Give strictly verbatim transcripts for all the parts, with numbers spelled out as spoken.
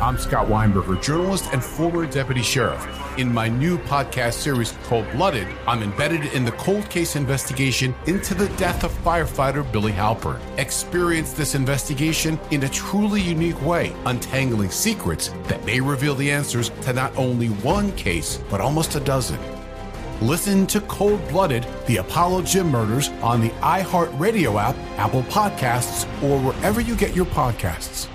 I'm Scott Weinberger, journalist and former deputy sheriff. In my new podcast series, Cold Blooded, I'm embedded in the cold case investigation into the death of firefighter Billy Halpern. Experience this investigation in a truly unique way, untangling secrets that may reveal the answers to not only one case, but almost a dozen. Listen to Cold Blooded, the Apollo Gym Murders on the iHeartRadio app, Apple Podcasts, or wherever you get your podcasts.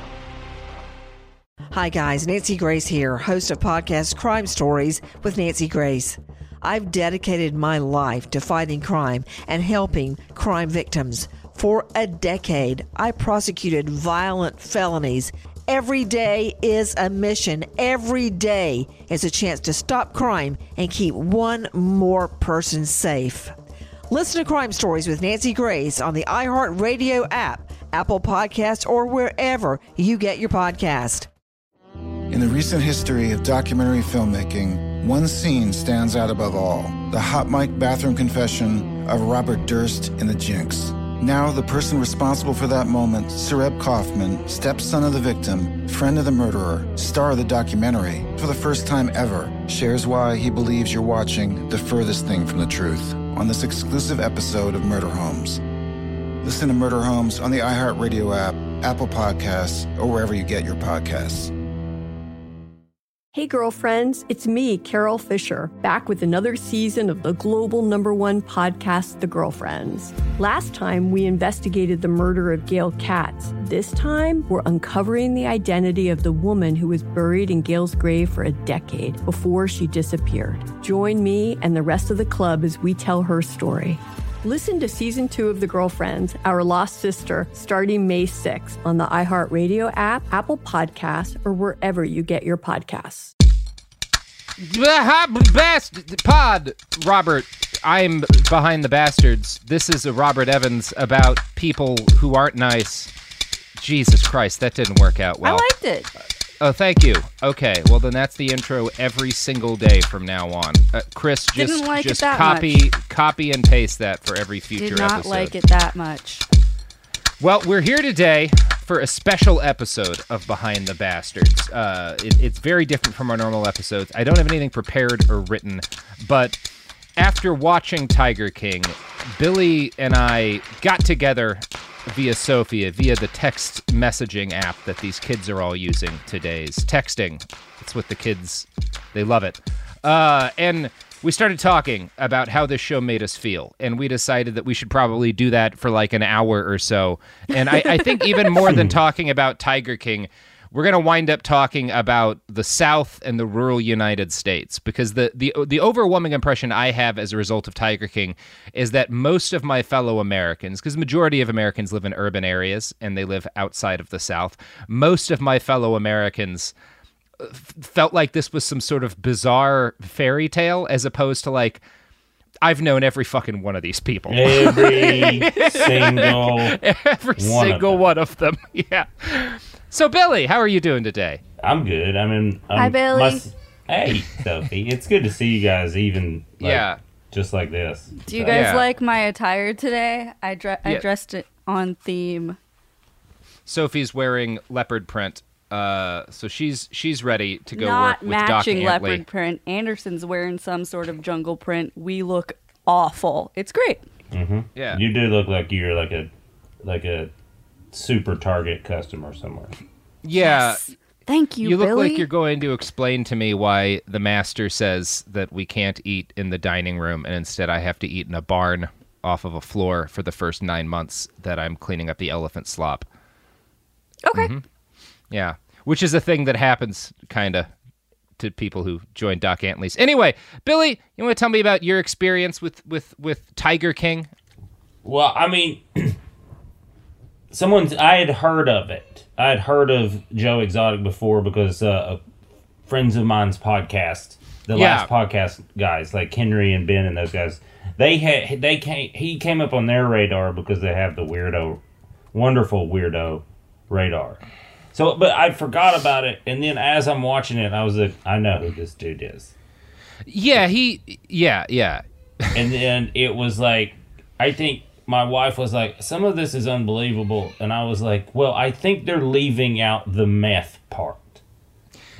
Hi guys, Nancy Grace here, host of podcast Crime Stories with Nancy Grace. I've dedicated my life to fighting crime and helping crime victims. For a decade, I prosecuted violent felonies. Every day is a mission. Every day is a chance to stop crime and keep one more person safe. Listen to Crime Stories with Nancy Grace on the iHeartRadio app, Apple Podcasts, or wherever you get your podcast. In the recent history of documentary filmmaking, one scene stands out above all: the hot mic bathroom confession of Robert Durst in The Jinx. Now, the person responsible for that moment, Sareb Kaufman, stepson of the victim, friend of the murderer, star of the documentary, for the first time ever, shares why he believes you're watching the furthest thing from the truth on this exclusive episode of Murder Homes. Listen to Murder Homes on the iHeartRadio app, Apple Podcasts, or wherever you get your podcasts. Hey girlfriends, it's me, Carol Fisher, back with another season of the global number one podcast, The Girlfriends. Last time, we investigated the murder of Gail Katz. This time, we're uncovering the identity of the woman who was buried in Gail's grave for a decade before she disappeared. Join me and the rest of the club as we tell her story. Listen to Season two of The Girlfriends, Our Lost Sister, starting May sixth on the iHeartRadio app, Apple Podcasts, or wherever you get your podcasts. Best pod, Robert. I'm behind the bastards. This is a Robert Evans about people who aren't nice. Jesus Christ, that didn't work out well. I liked it. Oh, thank you. Okay, well then that's the intro every single day from now on. Uh, Chris, just Didn't like just it that copy much. copy and paste that for every future Did not episode. like it that much. Well, we're here today for a special episode of Behind the Bastards. Uh, it, it's very different from our normal episodes. I don't have anything prepared or written, but after watching Tiger King, Billy and I got together via Sophia, via the text messaging app that these kids are all using today's. Texting. It's what the kids, they love it. Uh, and we started talking about how this show made us feel, and we decided that we should probably do that for like an hour or so. And I, I think even more than talking about Tiger King, we're going to wind up talking about the South and the rural United States, because the, the the overwhelming impression I have as a result of Tiger King is that most of my fellow Americans, because the majority of Americans live in urban areas and they live outside of the South, most of my fellow Americans felt like this was some sort of bizarre fairy tale as opposed to like, I've known every fucking one of these people. Every single every one single of one of them. Yeah. So, Billy, how are you doing today? I'm good. I mean, I'm, Hi, Billy. my- hey, Sophie. It's good to see you guys even, like, Yeah. just like this. Do you So- guys Yeah. like my attire today? I dre- I Yeah. dressed it on theme. Sophie's wearing leopard print, uh, so she's she's ready to go Not work with Doc matching Antley. leopard print. Anderson's wearing some sort of jungle print. We look awful. It's great. Mhm. Yeah. You do look like you're like a, like a super Target customer somewhere. Yeah. Yes. Thank you, You look Billy. like you're going to explain to me why the master says that we can't eat in the dining room and instead I have to eat in a barn off of a floor for the first nine months that I'm cleaning up the elephant slop. Okay. Mm-hmm. Yeah. Which is a thing that happens, kind of, to people who join Doc Antley's. Anyway, Billy, you want to tell me about your experience with, with, with Tiger King? Well, I mean, someone's. I had heard of it. I had heard of Joe Exotic before because uh, friends of mine's podcast, the Yeah. last podcast guys like Henry and Ben and those guys, they had they came. He came up on their radar because they have the weirdo, wonderful weirdo radar. So, but I forgot about it, and then as I'm watching it, I was like, I know who this dude is. Yeah, he. Yeah, yeah. And then it was like, I think my wife was like, some of this is unbelievable. And I was like, well, I think they're leaving out the meth part.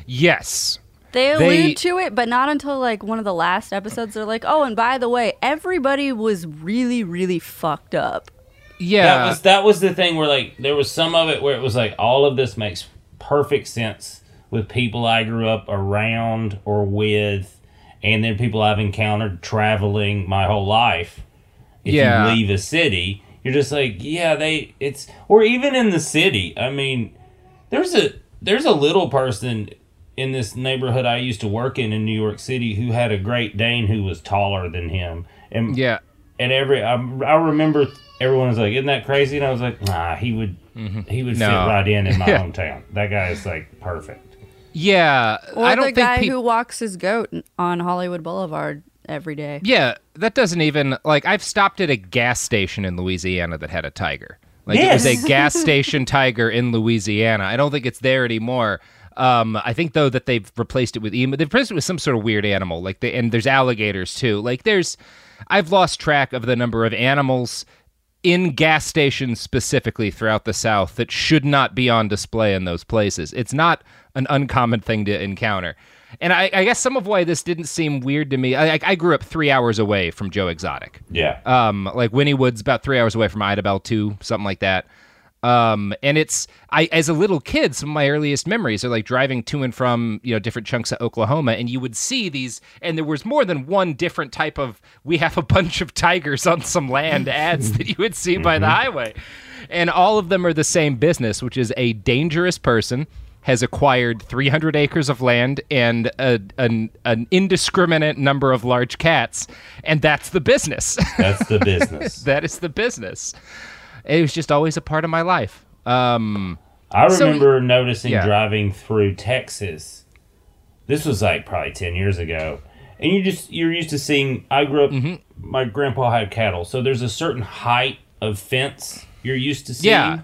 Yes. They allude They- to it, but not until like one of the last episodes. They're like, oh, and by the way, everybody was really, really fucked up. Yeah. That was that was the thing where like there was some of it where it was like all of this makes perfect sense with people I grew up around or with, and then people I've encountered traveling my whole life. If Yeah. you leave a city, you're just like, yeah, they it's or even in the city. I mean, there's a there's a little person in this neighborhood I used to work in in New York City who had a Great Dane who was taller than him. And Yeah. and every I, I remember everyone was like, "Isn't that crazy?" And I was like, "Nah, he would he would No. fit right in in my Yeah. hometown. That guy is like perfect." Yeah. Or I don't the think guy peop- who walks his goat on Hollywood Boulevard every day. Yeah, that doesn't even like I've stopped at a gas station in Louisiana that had a tiger. Like Yes. it was a gas station tiger in Louisiana. I don't think it's there anymore. Um, I think though that they've replaced it with emu. They've replaced it with some sort of weird animal. Like they, and there's alligators too. Like there's, I've lost track of the number of animals in gas stations specifically throughout the South that should not be on display in those places. It's not an uncommon thing to encounter. And I, I guess some of why this didn't seem weird to me, I, I grew up three hours away from Joe Exotic. Yeah. Um, like Winnie Wood's about three hours away from Idabel too, something like that. Um, and it's, I, as a little kid, some of my earliest memories are like driving to and from, you know, different chunks of Oklahoma, and you would see these, and there was more than one different type of, we have a bunch of tigers on some land ads that you would see by the highway. And all of them are the same business, which is a dangerous person has acquired three hundred acres of land and a, an, an indiscriminate number of large cats, and that's the business. That's the business. That is the business. It was just always a part of my life. Um, I So- remember noticing yeah. driving through Texas. This was like probably ten years ago. And you just you're used to seeing I grew up Mm-hmm. my grandpa had cattle, so there's a certain height of fence you're used to seeing. Yeah.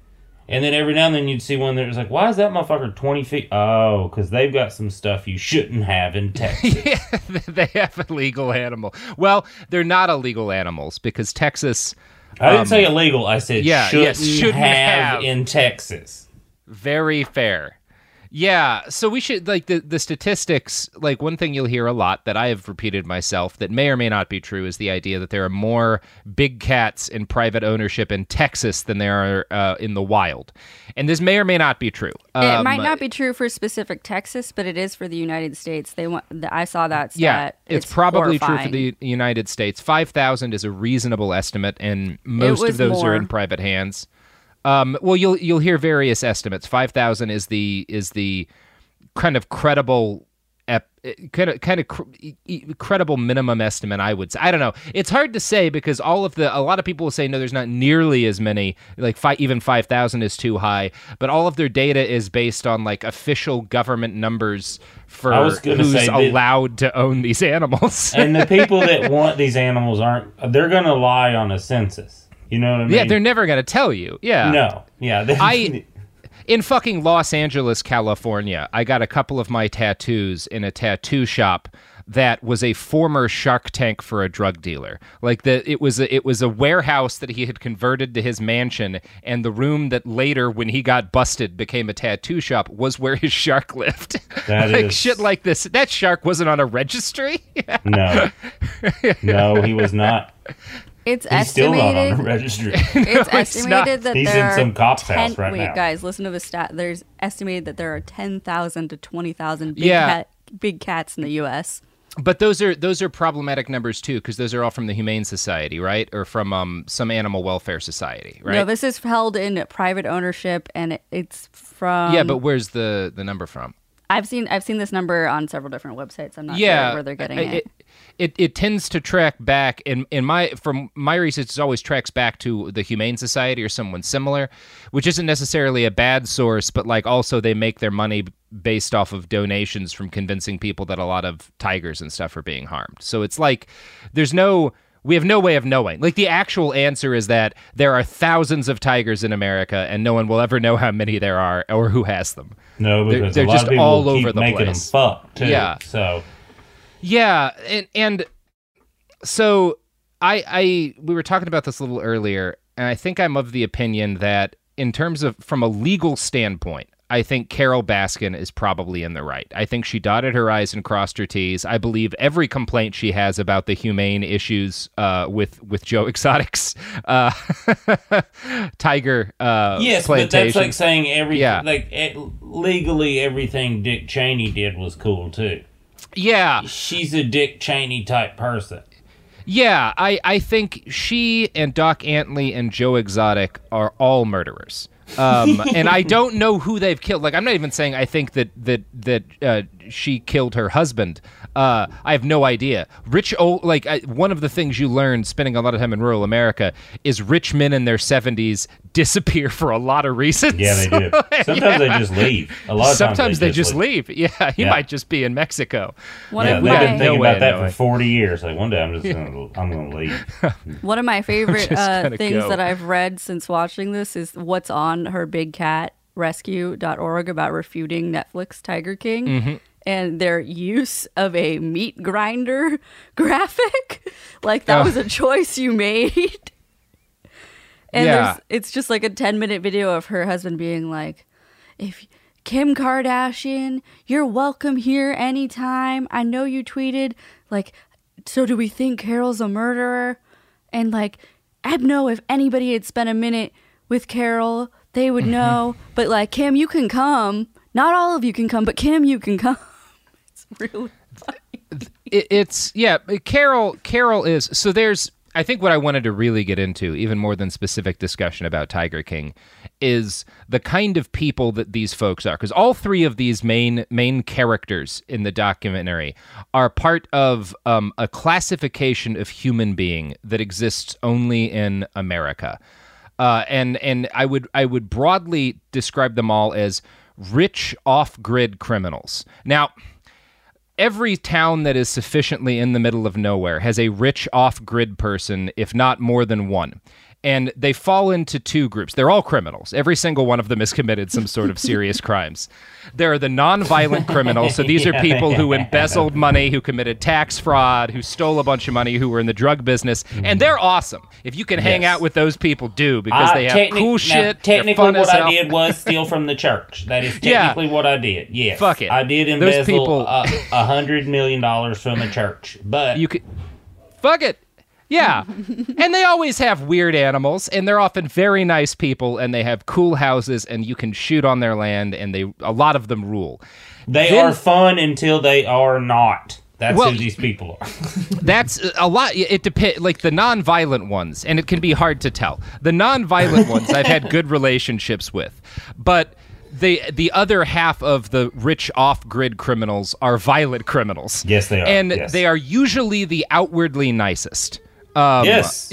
And then every now and then you'd see one that was like, why is that motherfucker twenty feet? Oh, because they've got some stuff you shouldn't have in Texas. yeah, they have a legal animal. Well, they're not illegal animals because Texas, I didn't say illegal. I said yeah, shouldn't, yes, shouldn't have, have. in Texas. very fair. Yeah, so we should, like, the, the statistics, like, one thing you'll hear a lot that I have repeated myself that may or may not be true is the idea that there are more big cats in private ownership in Texas than there are uh, in the wild. And this may or may not be true. It Um, might not be true for specific Texas, but it is for the United States. They want. The, I saw that stat. Yeah, it's, probably true for horrifying. the United States. five thousand is a reasonable estimate, and most was of those more. are in private hands. Um, well, you'll you'll hear various estimates. Five thousand is the is the kind of credible, ep, kind of kind of cr- credible minimum estimate. I would say. I don't know. It's hard to say because all of the a lot of people will say no, there's not nearly as many. Like five, even five thousand is too high. But all of their data is based on like official government numbers for I was gonna who's say that- allowed to own these animals. And the people that want these animals aren't. They're going to lie on a census. You know what I mean? Yeah, they're never going to tell you. Yeah. No. Yeah. They, I in fucking Los Angeles, California, I got a couple of my tattoos in a tattoo shop that was a former Shark Tank for a drug dealer. Like the it was a, it was a warehouse that he had converted to his mansion, and the room that later, when he got busted, became a tattoo shop was where his shark lived. That like is- shit like this. That shark wasn't on a registry. No. No, he was not. It's He's still not on estimated. the registry. It's it's estimated not. that He's there in are some cop's ten, house right wait, now. guys, listen to the stat. There's estimated that there are ten thousand to twenty thousand big Yeah. cat, big cats in the U S. But those are those are problematic numbers too, because those are all from the Humane Society, right, or from um, some animal welfare society, right? No, this is held in private ownership, and it, it's from. yeah, but where's the, the number from? I've seen I've seen this number on several different websites. I'm not yeah, sure where they're getting I- it. It it tends to track back in in my from my research. It always tracks back to the Humane Society or someone similar, which isn't necessarily a bad source, but like also they make their money based off of donations from convincing people that a lot of tigers and stuff are being harmed. So it's like there's no. We have no way of knowing. Like, the actual answer is that there are thousands of tigers in America, and no one will ever know how many there are or who has them. No, They're- because they're a lot just of people all keep over the making place. them fuck too. Yeah. So Yeah, and and so I I we were talking about this a little earlier, and I think I'm of the opinion that in terms of from a legal standpoint, I think Carol Baskin is probably in the right. I think she dotted her I's and crossed her T's. I believe every complaint she has about the humane issues uh, with with Joe Exotic's uh, tiger uh, yes, plantation. but that's like saying everything. Yeah. Like it, legally, everything Dick Cheney did was cool too. Yeah, she's a Dick Cheney type person. Yeah, I, I think she and Doc Antley and Joe Exotic are all murderers. Um, and I don't know who they've killed. Like, I'm not even saying I think that that that uh, she killed her husband. Uh, I have no idea. Rich old like I, one of the things you learn spending a lot of time in rural America is rich men in their seventies disappear for a lot of reasons. Yeah, they do. Sometimes yeah. they just leave. A lot of Sometimes times they, they just just leave. leave. Yeah, he yeah. might just be in Mexico. One yeah, of they've my, been thinking no way about that knowing. for forty years. Like one day, I'm just gonna, I'm gonna leave. One of my favorite just uh, gonna things go. that I've read since watching this is what's on her big cat rescue dot org about refuting Netflix Tiger King. Mm-hmm. And their use of a meat grinder graphic. Like, that Oh. was a choice you made. And Yeah. there's, it's just like a ten minute video of her husband being like, if Kim Kardashian, you're welcome here anytime. I know you tweeted, like, so do we think Carol's a murderer? And like, I'd know if anybody had spent a minute with Carol, they would know. But like, Kim, you can come. Not all of you can come, but Kim, you can come. It's really funny. It, it's yeah. Carol. Carol is so. There's. I think what I wanted to really get into, even more than specific discussion about Tiger King, is the kind of people that these folks are. Because all three of these main main characters in the documentary are part of um, a classification of human being that exists only in America, uh, and and I would I would broadly describe them all as rich off-grid criminals. Now, every town that is sufficiently in the middle of nowhere has a rich off-grid person, if not more than one. And they fall into two groups. They're all criminals. Every single one of them has committed some sort of serious crimes. There are the non-violent criminals. So these are people who embezzled money, who committed tax fraud, who stole a bunch of money, who were in the drug business. And they're awesome. If you can hang Yes. out with those people, do, because Uh, they have technic- cool now, shit. Technically, they're fun what as I hell. did was steal from the church. That is Yeah. technically what I did. Yes. Fuck it. I did Those embezzle people- a a hundred million dollars from a church. But You could fuck it. Yeah. And they always have weird animals, and they're often very nice people, and they have cool houses, and you can shoot on their land, and they a lot of them rule. they Then- are fun until they are not. That's Well, who these people are. That's a lot. It depends. Like the non-violent ones, and it can be hard to tell. The non-violent ones, I've had good relationships with, but the the other half of the rich off-grid criminals are violent criminals. Yes, they are. and Yes. they are usually the outwardly nicest. Um, Yes.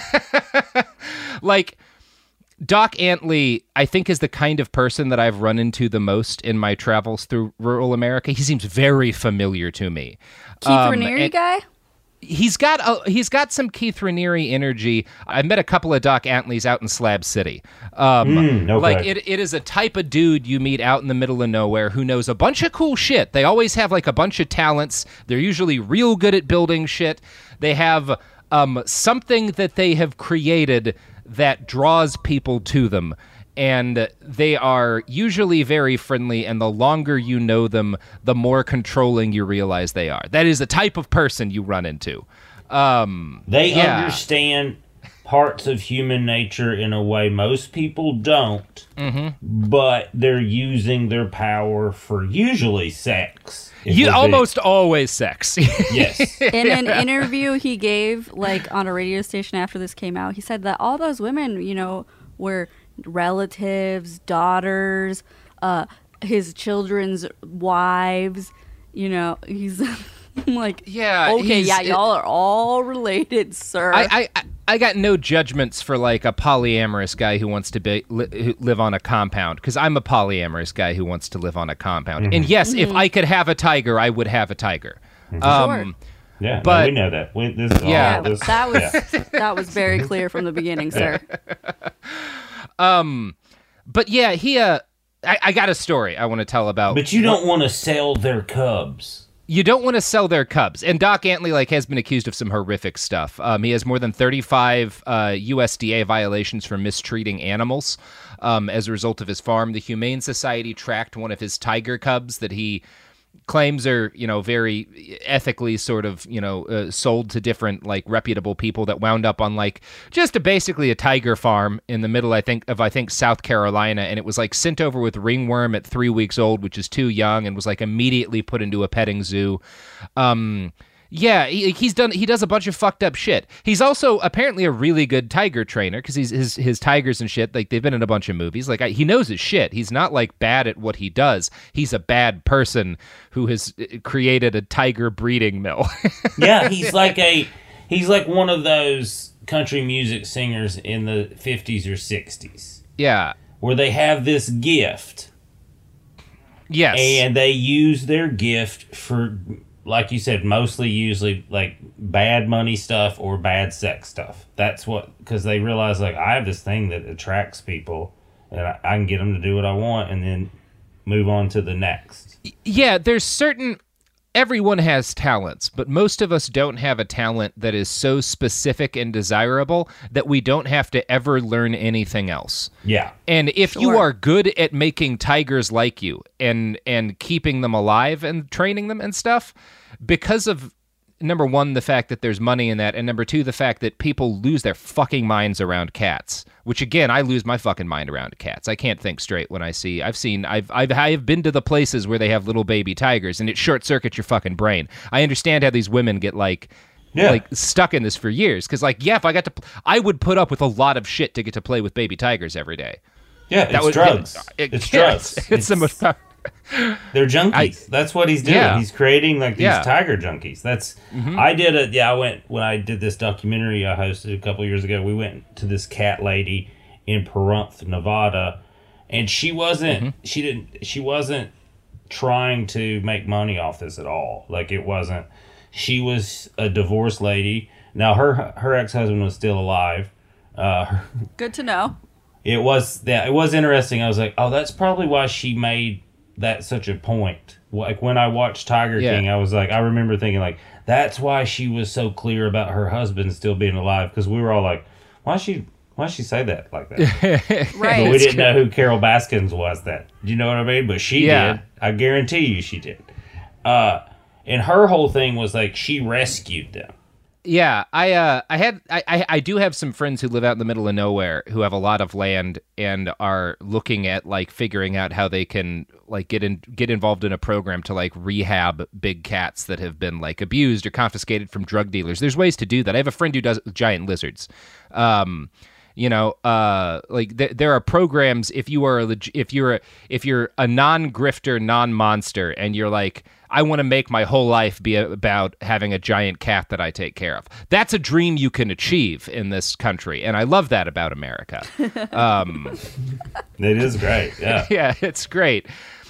Like Doc Antley, I think, is the kind of person that I've run into the most in my travels through rural America. He seems very familiar to me. Keith Um, Raniere and- guy? He's got a, he's got some Keith Raniere energy. I met a couple of Doc Antleys out in Slab City. Um, Mm, okay. Like it, it is a type of dude you meet out in the middle of nowhere who knows a bunch of cool shit. They always have like a bunch of talents. They're usually real good at building shit. They have um, something that they have created that draws people to them. And they are usually very friendly, and the longer you know them, the more controlling you realize they are. That is the type of person you run into. Um, They yeah. understand parts of human nature in a way most people don't, Mm-hmm. but they're using their power for usually sex. if You we're being- almost always sex. Yes. In an interview he gave, like, on a radio station after this came out, he said that all those women, you know, were relatives, daughters, uh, his children's wives. You know, he's like, Yeah, okay, he's- yeah, y'all are all related, sir. I, I I got no judgments for like a polyamorous guy who wants to be, li, who live on a compound, because I'm a polyamorous guy who wants to live on a compound. And yes, if I could have a tiger, I would have a tiger. Um, Yeah, But- no, we know that. We, this is all, Yeah. yeah, this, that was yeah. that was very clear from the beginning, sir. But yeah, he uh, I, I got a story I want to tell about. But you don't want to sell their cubs. You don't want to sell their cubs. And Doc Antley like has been accused of some horrific stuff. Um, he has more than thirty-five uh, U S D A violations for mistreating animals um, as a result of his farm. The Humane Society tracked one of his tiger cubs that he claims are, you know, very ethically sort of, you know, uh, sold to different like reputable people that wound up on like just a, basically a tiger farm in the middle, I think, of, I think, South Carolina. And it was like sent over with ringworm at three weeks old, which is too young, and was like immediately put into a petting zoo. Um, yeah, he, he's done. He does a bunch of fucked up shit. He's also apparently a really good tiger trainer because he's his his tigers and shit. Like they've been in a bunch of movies. Like I, he knows his shit. He's not like bad at what he does. He's a bad person who has created a tiger breeding mill. Yeah, he's like a he's like one of those country music singers in the fifties or sixties. Yeah, where they have this gift. Yes, and they use their gift for, like you said, mostly usually like bad money stuff or bad sex stuff. That's what, because they realize like I have this thing that attracts people and I, I can get them to do what I want and then move on to the next. Yeah, there's certain, everyone has talents, but most of us don't have a talent that is so specific and desirable that we don't have to ever learn anything else. Yeah. And if Sure. you are good at making tigers like you and and keeping them alive and training them and stuff, because of, number one, the fact that there's money in that, and number two, the fact that people lose their fucking minds around cats, which again, I lose my fucking mind around cats. I can't think straight when I see, I've seen, I've, I've, I've been to the places where they have little baby tigers and it short circuits your fucking brain. I understand how these women get like, Yeah. like stuck in this for years. Cause like, yeah, if I got to, pl- I would put up with a lot of shit to get to play with baby tigers every day. Yeah, it's would- drugs. it- it's yeah, drugs. It's, it's the most power. They're junkies. I- That's what he's doing. Yeah. He's creating like these Yeah. tiger junkies. That's Mm-hmm. I did a yeah. I went when I did this documentary I hosted a couple years ago. We went to this cat lady in Pahrump, Nevada, and she wasn't. Mm-hmm. She didn't. She wasn't trying to make money off this at all. Like it wasn't. She was a divorced lady. Now her her ex husband was still alive. Uh, her, Good to know. it was that it was interesting. I was like, oh, that's probably why she made that such a point. Like when I watched Tiger Yeah. King, I was like, I remember thinking like, that's why she was so clear about her husband still being alive, because we were all like, why she why she say that like that? Right. But we didn't know who Carol Baskins was. That, do you know what I mean? But she Yeah. did. I guarantee you, she did. Uh, and her whole thing was like she rescued them. Yeah, I uh, I had I, I I do have some friends who live out in the middle of nowhere who have a lot of land and are looking at like figuring out how they can like get in get involved in a program to like rehab big cats that have been like abused or confiscated from drug dealers. There's ways to do that. I have a friend who does giant lizards. Um, you know, uh, like th- there are programs if you are a leg- if you're a, if you're a non-grifter, non-monster, and you're like, I want to make my whole life be about having a giant cat that I take care of. That's a dream you can achieve in this country, and I love that about America. Um, It is great. Yeah. yeah, it's great.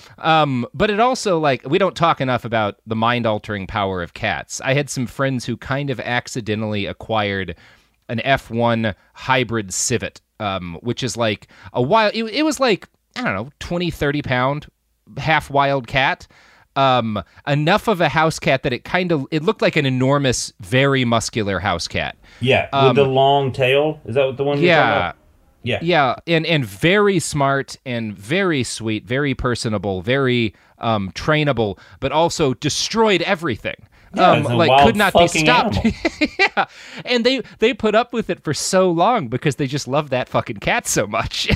Um, but it also, like, we don't talk enough about the mind-altering power of cats. I had some friends who kind of accidentally acquired an F one hybrid civet, um, which is like a wild, it, it was like, I don't know, twenty, thirty pound, half wild cat. Um, enough of a house cat that it kind of, it looked like an enormous, very muscular house cat. Yeah. Um, With the long tail. Is that what the one you're talking Yeah. about? Yeah. Yeah, and, and very smart and very sweet, very personable, very um, trainable, but also destroyed everything. Yeah, um, it's a like wild could not be fucking stopped. animal. Yeah, and they they put up with it for so long because they just loved that fucking cat so much.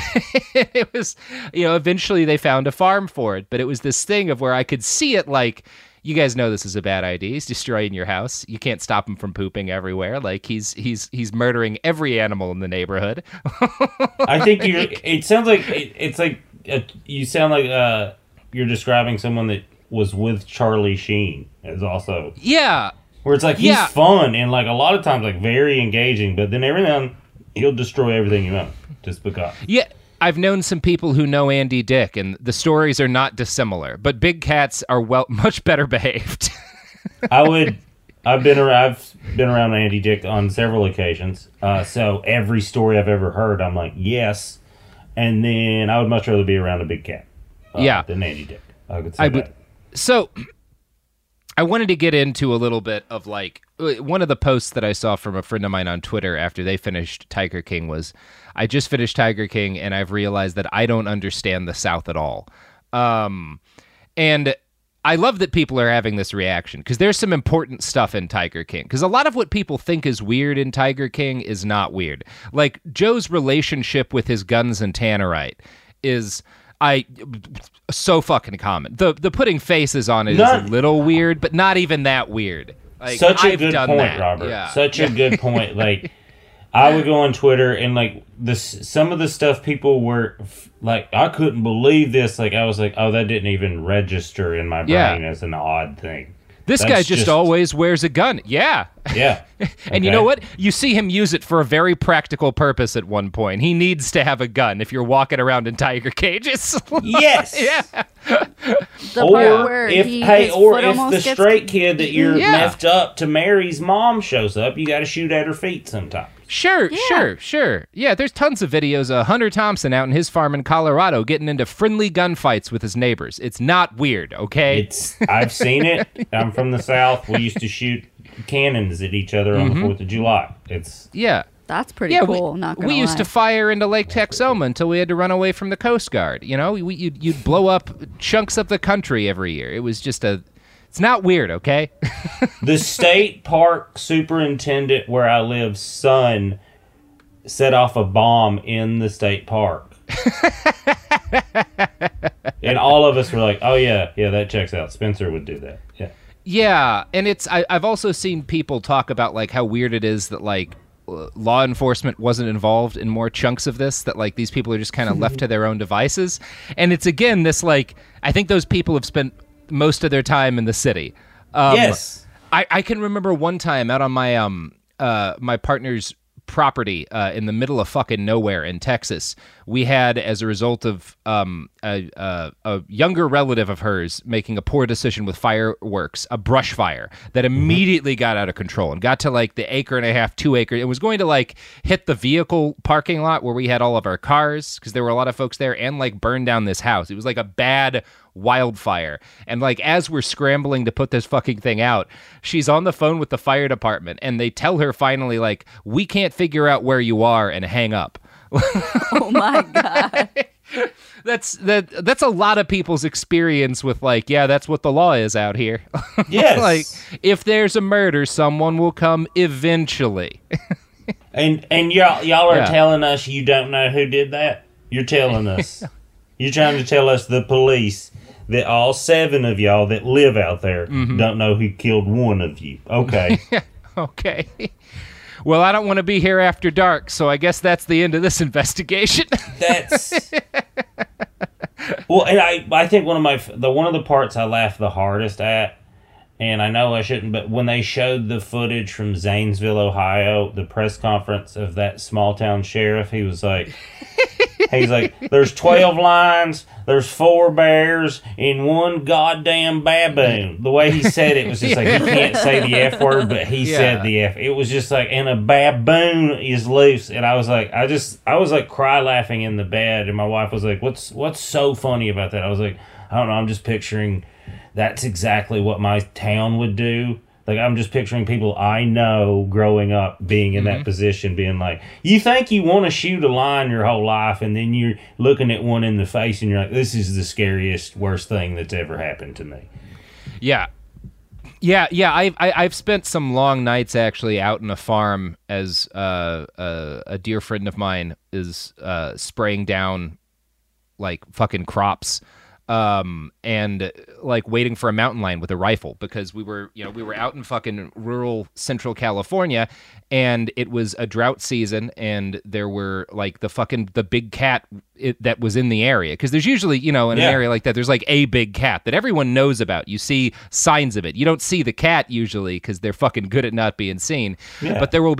It was, you know, eventually they found a farm for it, but it was this thing of where I could see it like, you guys know this is a bad idea. He's destroying your house. You can't stop him from pooping everywhere. Like he's he's he's murdering every animal in the neighborhood. I think you're. It sounds like it, it's like uh you sound like uh, you're describing someone that was with Charlie Sheen. Is also Yeah. where it's like he's Yeah. fun and like a lot of times like very engaging, but then every now and then he'll destroy everything you own just because. Yeah, I've known some people who know Andy Dick, and the stories are not dissimilar. But big cats are well much better behaved. I would. I've been around. I've been around Andy Dick on several occasions. Uh, so every story I've ever heard, I'm like, yes. And then I would much rather be around a big cat. Uh, Yeah. Than Andy Dick. I could say I that. would. So, I wanted to get into a little bit of like one of the posts that I saw from a friend of mine on Twitter after they finished Tiger King was, I just finished Tiger King and I've realized that I don't understand the South at all. Um, and I love that people are having this reaction because there's some important stuff in Tiger King. Because a lot of what people think is weird in Tiger King is not weird. Like Joe's relationship with his guns and tannerite is I so fucking common. The the putting faces on it not, is a little weird, but not even that weird. Like, such a I've good done point, that. Robert. Yeah. Such a good point. Like I would go on Twitter and like this some of the stuff people were like, I couldn't believe this. Like I was like, oh, that didn't even register in my brain yeah. as an odd thing. This That's guy just, just always wears a gun. Yeah. Yeah. And okay. you know what? You see him use it for a very practical purpose at one point. He needs to have a gun if you're walking around in tiger cages. Yes. Yeah. The or if he, hey, or if the gets... straight kid that you're yeah. meffed up to Mary's mom shows up, you got to shoot at her feet sometimes. Sure, yeah. sure, sure. Yeah, there's tons of videos of Hunter Thompson out in his farm in Colorado getting into friendly gunfights with his neighbors. It's not weird, okay? It's I've seen it. I'm from the South. We used to shoot cannons at each other on mm-hmm. the fourth of July. It's yeah. That's pretty yeah, cool. We, not gonna we used lie. to fire into Lake Texoma until we had to run away from the Coast Guard. You know, we, you'd, you'd blow up chunks of the country every year. It was just a... It's not weird, okay? The state park superintendent where I live, son, set off a bomb in the state park. And all of us were like, oh, yeah, yeah, that checks out. Spencer would do that. Yeah. Yeah, and it's I, I've also seen people talk about, like, how weird it is that, like, law enforcement wasn't involved in more chunks of this, that like these people are just kind of left to their own devices. And it's again this like I think those people have spent most of their time in the city. Um, yes, I, I can remember one time out on my um uh my partner's property uh, in the middle of fucking nowhere in Texas. We had, as a result of um, a, a, a younger relative of hers making a poor decision with fireworks, a brush fire that immediately got out of control and got to like the acre and a half, two acre. It was going to like hit the vehicle parking lot where we had all of our cars because there were a lot of folks there, and like burn down this house. It was like a bad wildfire. And like as we're scrambling to put this fucking thing out, she's on the phone with the fire department and they tell her finally like, we can't figure out where you are, and hang up. Oh my god. That's that that's a lot of people's experience with like, yeah, that's what the law is out here. Yes. Like if there's a murder, someone will come eventually. and and y'all y'all are Yeah. telling us you don't know who did that? You're telling us. You're trying to tell us, the police, that all seven of y'all that live out there Mm-hmm. don't know who killed one of you. Okay. Okay. Well, I don't want to be here after dark, so I guess that's the end of this investigation. That's well, and I I think one of my the one of the parts I laughed the hardest at, and I know I shouldn't, but when they showed the footage from Zanesville, Ohio, the press conference of that small town sheriff, he was like, he's like, there's twelve lions, there's four bears, and one goddamn baboon. The way he said it was just like, he can't say the F word, but he Yeah. said the F. It was just like, and a baboon is loose. And I was like, I just, I was like cry laughing in the bed. And my wife was like, what's, what's so funny about that? I was like, I don't know. I'm just picturing that's exactly what my town would do. Like, I'm just picturing people I know growing up being in Mm-hmm. that position, being like, you think you want to shoot a lion your whole life, and then you're looking at one in the face and you're like, this is the scariest, worst thing that's ever happened to me. Yeah. Yeah, yeah. I've I, I've spent some long nights actually out in a farm as uh, uh, a dear friend of mine is uh, spraying down like fucking crops, um, and like waiting for a mountain lion with a rifle because we were you know we were out in fucking rural central California, and it was a drought season, and there were like the fucking the big cat it, that was in the area, because there's usually you know in Yeah. an area like that there's like a big cat that everyone knows about. You see signs of it. You don't see the cat usually because they're fucking good at not being seen. Yeah. But there will be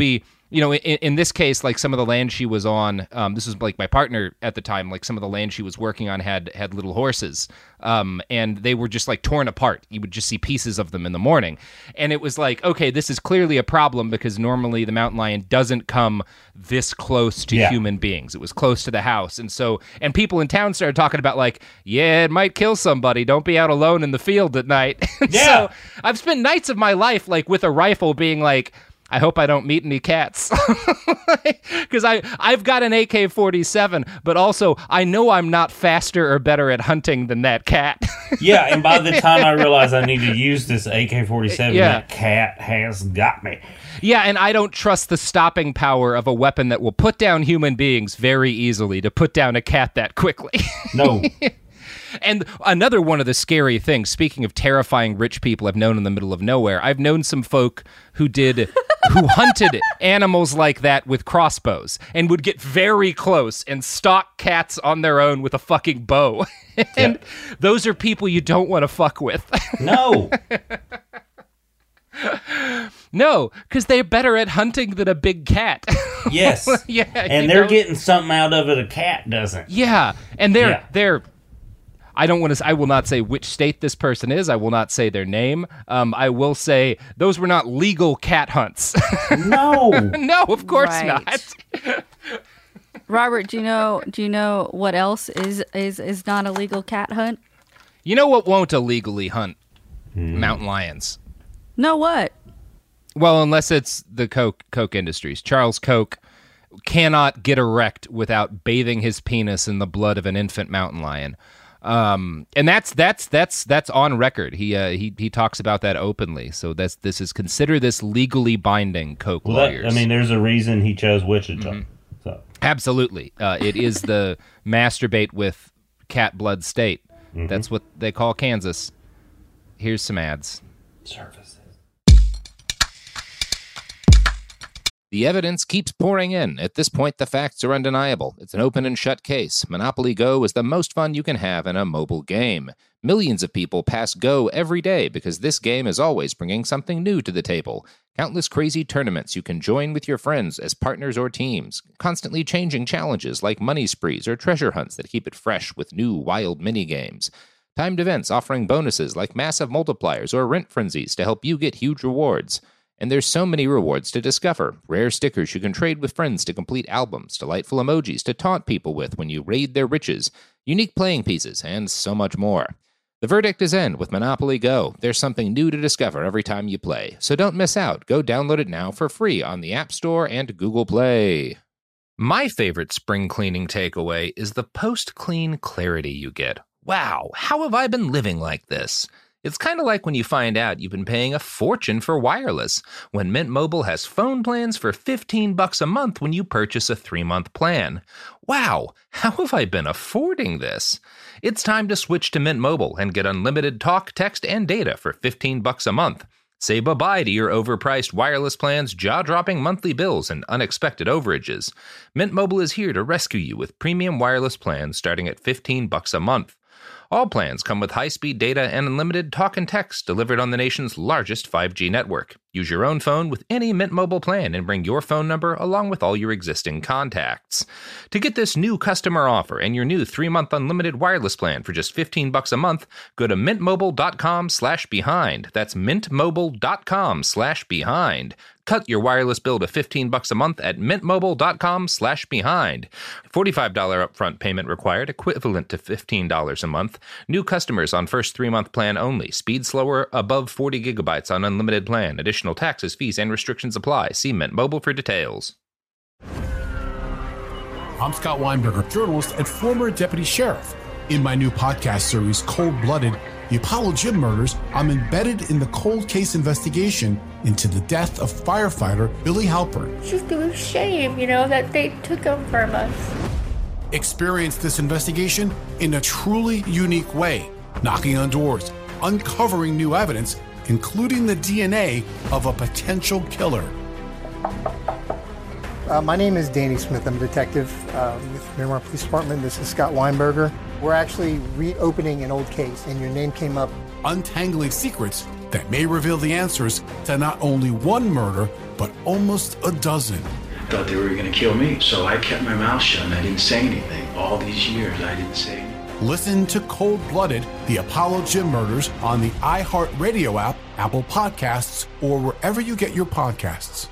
you know, in, in this case, like some of the land she was on, um, this was like my partner at the time, like some of the land she was working on had had little horses, um, and they were just like torn apart. You would just see pieces of them in the morning. And it was like, okay, this is clearly a problem because normally the mountain lion doesn't come this close to Yeah. human beings. It was close to the house. And so, and people in town started talking about like, yeah, it might kill somebody. Don't be out alone in the field at night. Yeah. So I've spent nights of my life like with a rifle being like, I hope I don't meet any cats, because I I've got an A K forty-seven, but also I know I'm not faster or better at hunting than that cat. Yeah, and by the time I realize I need to use this A K forty-seven, Yeah. that cat has got me. Yeah, and I don't trust the stopping power of a weapon that will put down human beings very easily to put down a cat that quickly. No. And another one of the scary things, speaking of terrifying rich people I've known in the middle of nowhere, I've known some folk who did, who hunted animals like that with crossbows and would get very close and stalk cats on their own with a fucking bow. And Yeah. those are people you don't want to fuck with. No. No, because they're better at hunting than a big cat. Yes. Yeah, And you they're know? getting something out of it a cat doesn't. Yeah, and they're Yeah. they're. I don't want to. I will not say which state this person is. I will not say their name. Um, I will say those were not legal cat hunts. No. No, of course Right. not. Robert, do you know do you know what else is is is not a legal cat hunt? You know what won't illegally hunt mountain lions? No, what? Well, unless it's the Coke Coke Industries. Charles Koch cannot get erect without bathing his penis in the blood of an infant mountain lion. Um, and that's that's that's that's on record. He uh, he he talks about that openly. So that's this is consider this legally binding, Koch Well, that, lawyers. I mean, there's a reason he chose Wichita. Mm-hmm. So Absolutely, uh, it is the masturbate with cat blood state. Mm-hmm. That's what they call Kansas. Here's some ads. services. The evidence keeps pouring in. At this point, the facts are undeniable. It's an open and shut case. Monopoly Go is the most fun you can have in a mobile game. Millions of people pass Go every day because this game is always bringing something new to the table. Countless crazy tournaments you can join with your friends as partners or teams. Constantly changing challenges like money sprees or treasure hunts that keep it fresh with new wild mini-games. Timed events offering bonuses like massive multipliers or rent frenzies to help you get huge rewards. And there's so many rewards to discover. Rare stickers you can trade with friends to complete albums, delightful emojis to taunt people with when you raid their riches, unique playing pieces, and so much more. The verdict is in with Monopoly Go. There's something new to discover every time you play. So don't miss out. Go download it now for free on the App Store and Google Play. My favorite spring cleaning takeaway is the post-clean clarity you get. Wow, how have I been living like this? It's kind of like when you find out you've been paying a fortune for wireless, when Mint Mobile has phone plans for fifteen bucks a month when you purchase a three-month plan. Wow, how have I been affording this? It's time to switch to Mint Mobile and get unlimited talk, text, and data for fifteen bucks a month. Say bye-bye to your overpriced wireless plans, jaw-dropping monthly bills, and unexpected overages. Mint Mobile is here to rescue you with premium wireless plans starting at fifteen bucks a month. All plans come with high-speed data and unlimited talk and text delivered on the nation's largest five G network. Use your own phone with any Mint Mobile plan and bring your phone number along with all your existing contacts. To get this new customer offer and your new three-month unlimited wireless plan for just fifteen bucks a month, go to mintmobile.com slash behind. That's mintmobile.com slash behind. Cut your wireless bill to fifteen bucks a month at mintmobile.com slash behind. forty-five dollars upfront payment required, equivalent to fifteen dollars a month. New customers on first three-month plan only. Speed slower, above forty gigabytes on unlimited plan. Additional taxes, fees, and restrictions apply. See Mint Mobile for details. I'm Scott Weinberger, journalist and former deputy sheriff. In my new podcast series, Cold Blooded, The Apollo Gym Murders, I'm embedded in the cold case investigation into the death of firefighter Billy Halpern. Just a shame, you know, that they took him from us. Experience this investigation in a truly unique way, knocking on doors, uncovering new evidence, including the D N A of a potential killer. Uh, my name is Danny Smith. I'm a detective uh, with Miramar Police Department. This is Scott Weinberger. We're actually reopening an old case, and your name came up. Untangling secrets that may reveal the answers to not only one murder, but almost a dozen. Thought they were going to kill me, so I kept my mouth shut and I didn't say anything. All these years, I didn't say anything. Listen to Cold Blooded, The Apollo Gym Murders on the iHeartRadio app, Apple Podcasts, or wherever you get your podcasts.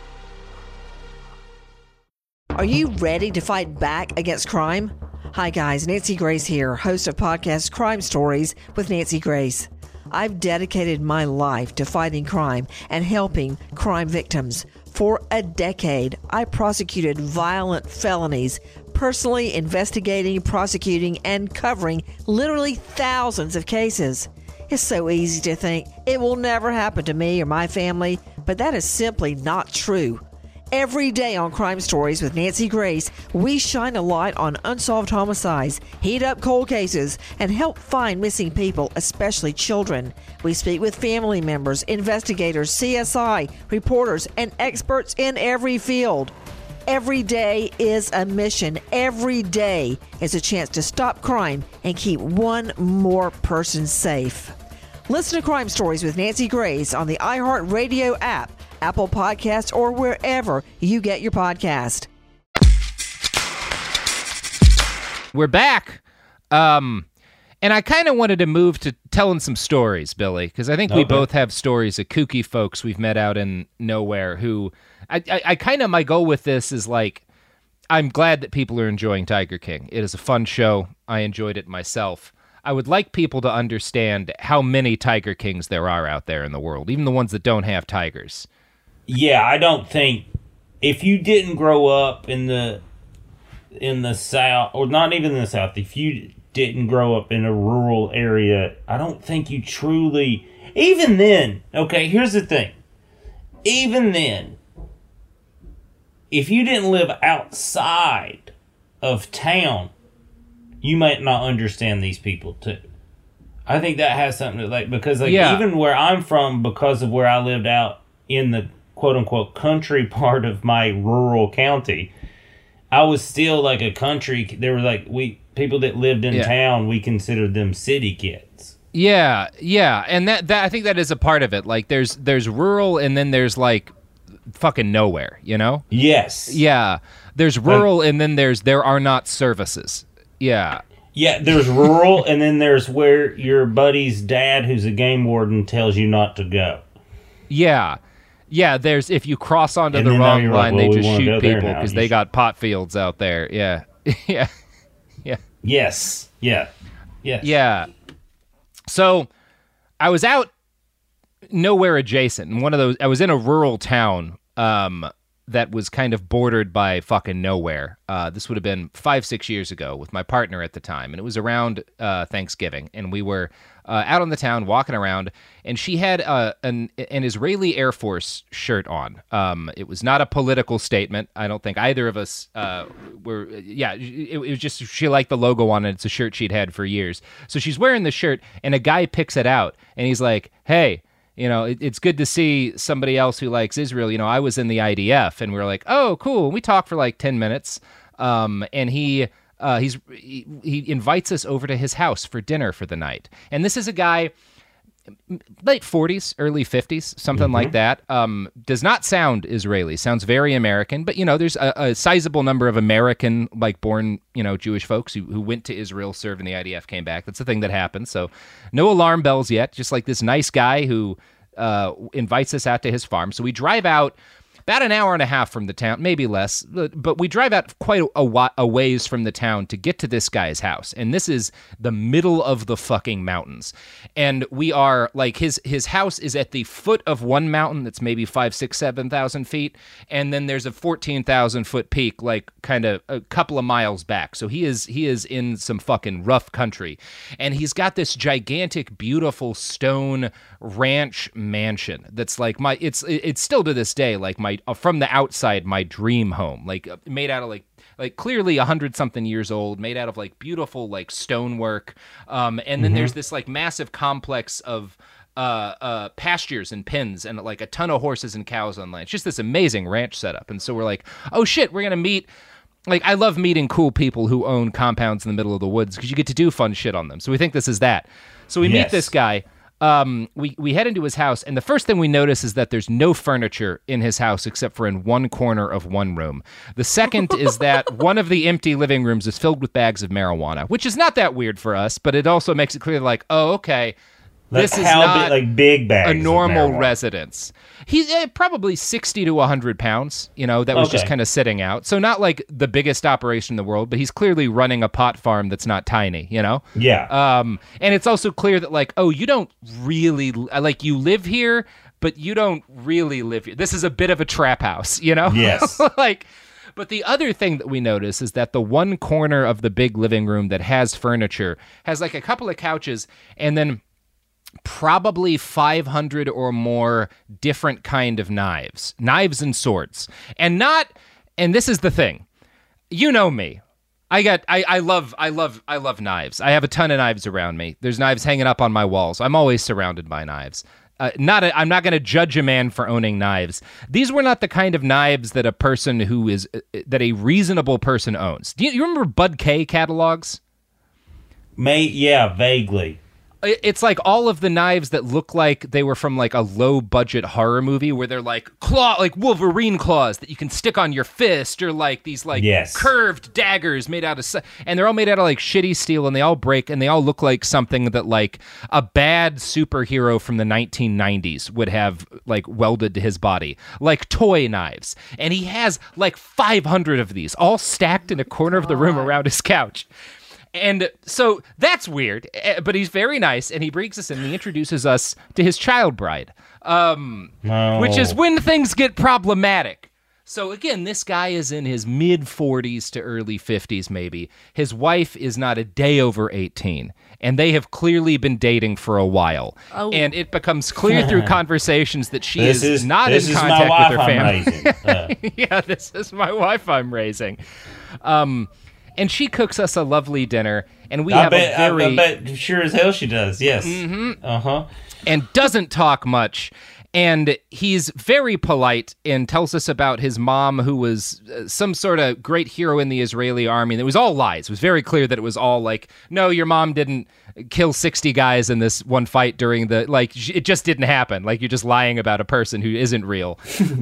Are you ready to fight back against crime? Hi guys, Nancy Grace here, host of podcast Crime Stories with Nancy Grace. I've dedicated my life to fighting crime and helping crime victims. For a decade, I prosecuted violent felonies, personally investigating, prosecuting, and covering literally thousands of cases. It's so easy to think it will never happen to me or my family, but that is simply not true. Every day on Crime Stories with Nancy Grace, we shine a light on unsolved homicides, heat up cold cases, and help find missing people, especially children. We speak with family members, investigators, C S I, reporters, and experts in every field. Every day is a mission. Every day is a chance to stop crime and keep one more person safe. Listen to Crime Stories with Nancy Grace on the iHeartRadio app, Apple Podcasts, or wherever you get your podcast. We're back. Um, and I kind of wanted to move to telling some stories, Billy, because I think okay. we both have stories of kooky folks we've met out in nowhere who, I, I, I kind of, my goal with this is like, I'm glad that people are enjoying Tiger King. It is a fun show. I enjoyed it myself. I would like people to understand how many Tiger Kings there are out there in the world, even the ones that don't have tigers. Yeah, I don't think if you didn't grow up in the in the South, or not even in the South, if you didn't grow up in a rural area, I don't think you truly, even then, okay, here's the thing. Even then, if you didn't live outside of town, you might not understand these people too. I think that has something to, like, because like yeah. even where I'm from, because of where I lived out in the quote-unquote country part of my rural county, I was still like a country. There were like we people that lived in yeah. town, we considered them city kids. Yeah, yeah, and that, that I think that is a part of it. Like there's there's rural and then there's like fucking nowhere, you know? Yes. Yeah. There's rural like, and then there's there are not services. Yeah. Yeah, there's rural and then there's where your buddy's dad who's a game warden tells you not to go. Yeah. Yeah, there's if you cross onto and the wrong line, like, well, they just shoot people because they got pot fields out there. Yeah, yeah, yeah. Yes, yeah, yeah, yeah. So I was out nowhere adjacent, and one of those. I was in a rural town um, that was kind of bordered by fucking nowhere. Uh, this would have been five, six years ago with my partner at the time, and it was around uh, Thanksgiving, and we were uh, out on the town walking around, and she had uh, an an Israeli Air Force shirt on. Um, it was not a political statement. I don't think either of us uh, were. Yeah, it, it was just she liked the logo on it. It's a shirt she'd had for years. So she's wearing the shirt, and a guy picks it out, and he's like, "Hey, you know, it, it's good to see somebody else who likes Israel. You know, I was in the I D F," and we were like, "Oh, cool." And we talked for like ten minutes, um, and he uh, he's he, he invites us over to his house for dinner for the night. And this is a guy, late forties, early fifties, something mm-hmm. like that. Um, does not sound Israeli. Sounds very American. But, you know, there's a, a sizable number of American, like, born, you know, Jewish folks who, who went to Israel, served in the I D F, came back. That's the thing that happens. So no alarm bells yet. Just like this nice guy who uh, invites us out to his farm. So we drive out about an hour and a half from the town, maybe less, but we drive out quite a, a ways from the town to get to this guy's house. And this is the middle of the fucking mountains. And we are, like, his his house is at the foot of one mountain that's maybe five, six, seven thousand feet. And then there's a fourteen thousand foot peak, like, kind of a couple of miles back. So he is he is in some fucking rough country. And he's got this gigantic, beautiful stone ranch mansion that's like my, it's it's still to this day, like, my Uh, from the outside, my dream home, like uh, made out of like like clearly a hundred something years old, made out of like beautiful like stonework, um, and then mm-hmm. there's this like massive complex of uh, uh, pastures and pens and like a ton of horses and cows on land. It's just this amazing ranch setup, and so we're like, oh shit, we're gonna meet. Like, I love meeting cool people who own compounds in the middle of the woods because you get to do fun shit on them. So we think this is that. So we yes. meet this guy. Um, we, we head into his house, and the first thing we notice is that there's no furniture in his house except for in one corner of one room. The second is that one of the empty living rooms is filled with bags of marijuana, which is not that weird for us, but it also makes it clear, like, oh, okay, like this is how not big, like big bags a normal of marijuana. residence. He's uh, probably sixty to one hundred pounds, you know, that was Okay. just kind of sitting out. So not like the biggest operation in the world, but he's clearly running a pot farm that's not tiny, you know? Yeah. Um, and it's also clear that, like, oh, you don't really, like, you live here, but you don't really live here. This is a bit of a trap house, you know? Yes. Like, but the other thing that we notice is that the one corner of the big living room that has furniture has, like, a couple of couches and then probably five hundred or more different kind of knives, knives and swords. And not, and this is the thing, you know me. I got, I, I love, I love, I love knives. I have a ton of knives around me. There's knives hanging up on my walls. I'm always surrounded by knives. Uh, not, a, I'm not going to judge a man for owning knives. These were not the kind of knives that a person who is, uh, that a reasonable person owns. Do you, you remember Bud K catalogs? May, yeah, vaguely. It's like all of the knives that look like they were from like a low budget horror movie where they're like claw, like Wolverine claws that you can stick on your fist, or like these like Yes. curved daggers made out of, s- and they're all made out of like shitty steel, and they all break, and they all look like something that like a bad superhero from the nineteen nineties would have like welded to his body, like toy knives. And he has like five hundred of these all stacked in a corner of the room around his couch. And so that's weird, eh, but he's very nice, and he brings us in, and he introduces us to his child bride, um, Oh. which is when things get problematic. So again, this guy is in his mid forties to early fifties, maybe. His wife is not a day over eighteen, and they have clearly been dating for a while. Oh. And it becomes clear through conversations that she This is, is not this in is contact my wife with her I'm family. raising. Uh, Yeah, this is my wife I'm raising. Um, and she cooks us a lovely dinner, and we I have bet, a very... I, I bet sure as hell she does. Yes. Mm-hmm. Uh huh. and doesn't talk much. And he's very polite and tells us about his mom, who was uh, some sort of great hero in the Israeli army. And it was all lies. It was very clear that it was all like, no, your mom didn't kill sixty guys in this one fight during the, like, it just didn't happen. Like, you're just lying about a person who isn't real.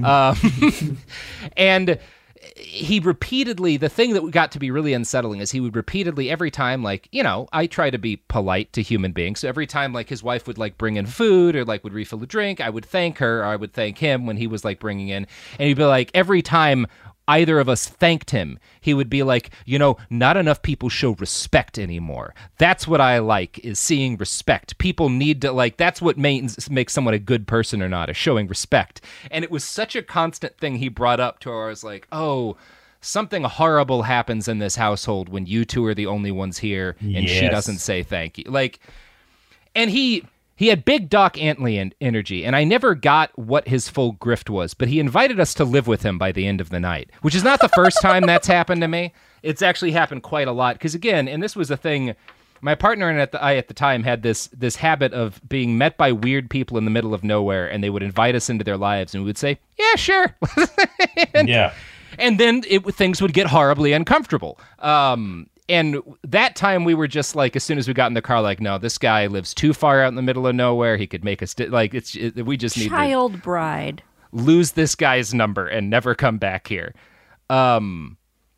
um, and he repeatedly, the thing that got to be really unsettling is he would repeatedly, every time, like, you know, I try to be polite to human beings. So every time, like, his wife would, like, bring in food or, like, would refill a drink, I would thank her, or I would thank him when he was, like, bringing in. And he'd be like, every time either of us thanked him, he would be like, you know, not enough people show respect anymore. That's what I like, is seeing respect. People need to, like, that's what makes, makes someone a good person or not, is showing respect. And it was such a constant thing he brought up to where I was like, oh, something horrible happens in this household when you two are the only ones here and she Yes. doesn't say thank you. Like, and he... He had big Doc Antley en- energy, and I never got what his full grift was, but he invited us to live with him by the end of the night, which is not the first time that's happened to me. It's actually happened quite a lot, because again, and this was a thing, my partner and at the, I at the time had this this habit of being met by weird people in the middle of nowhere, and they would invite us into their lives, and we would say, yeah, sure. and, Yeah. And then it, things would get horribly uncomfortable. Um, and that time we were just like, as soon as we got in the car, like, no, this guy lives too far out in the middle of nowhere. He could make us, di- like, it's it, we just need Child bride. to lose this guy's number and never come back here. Um,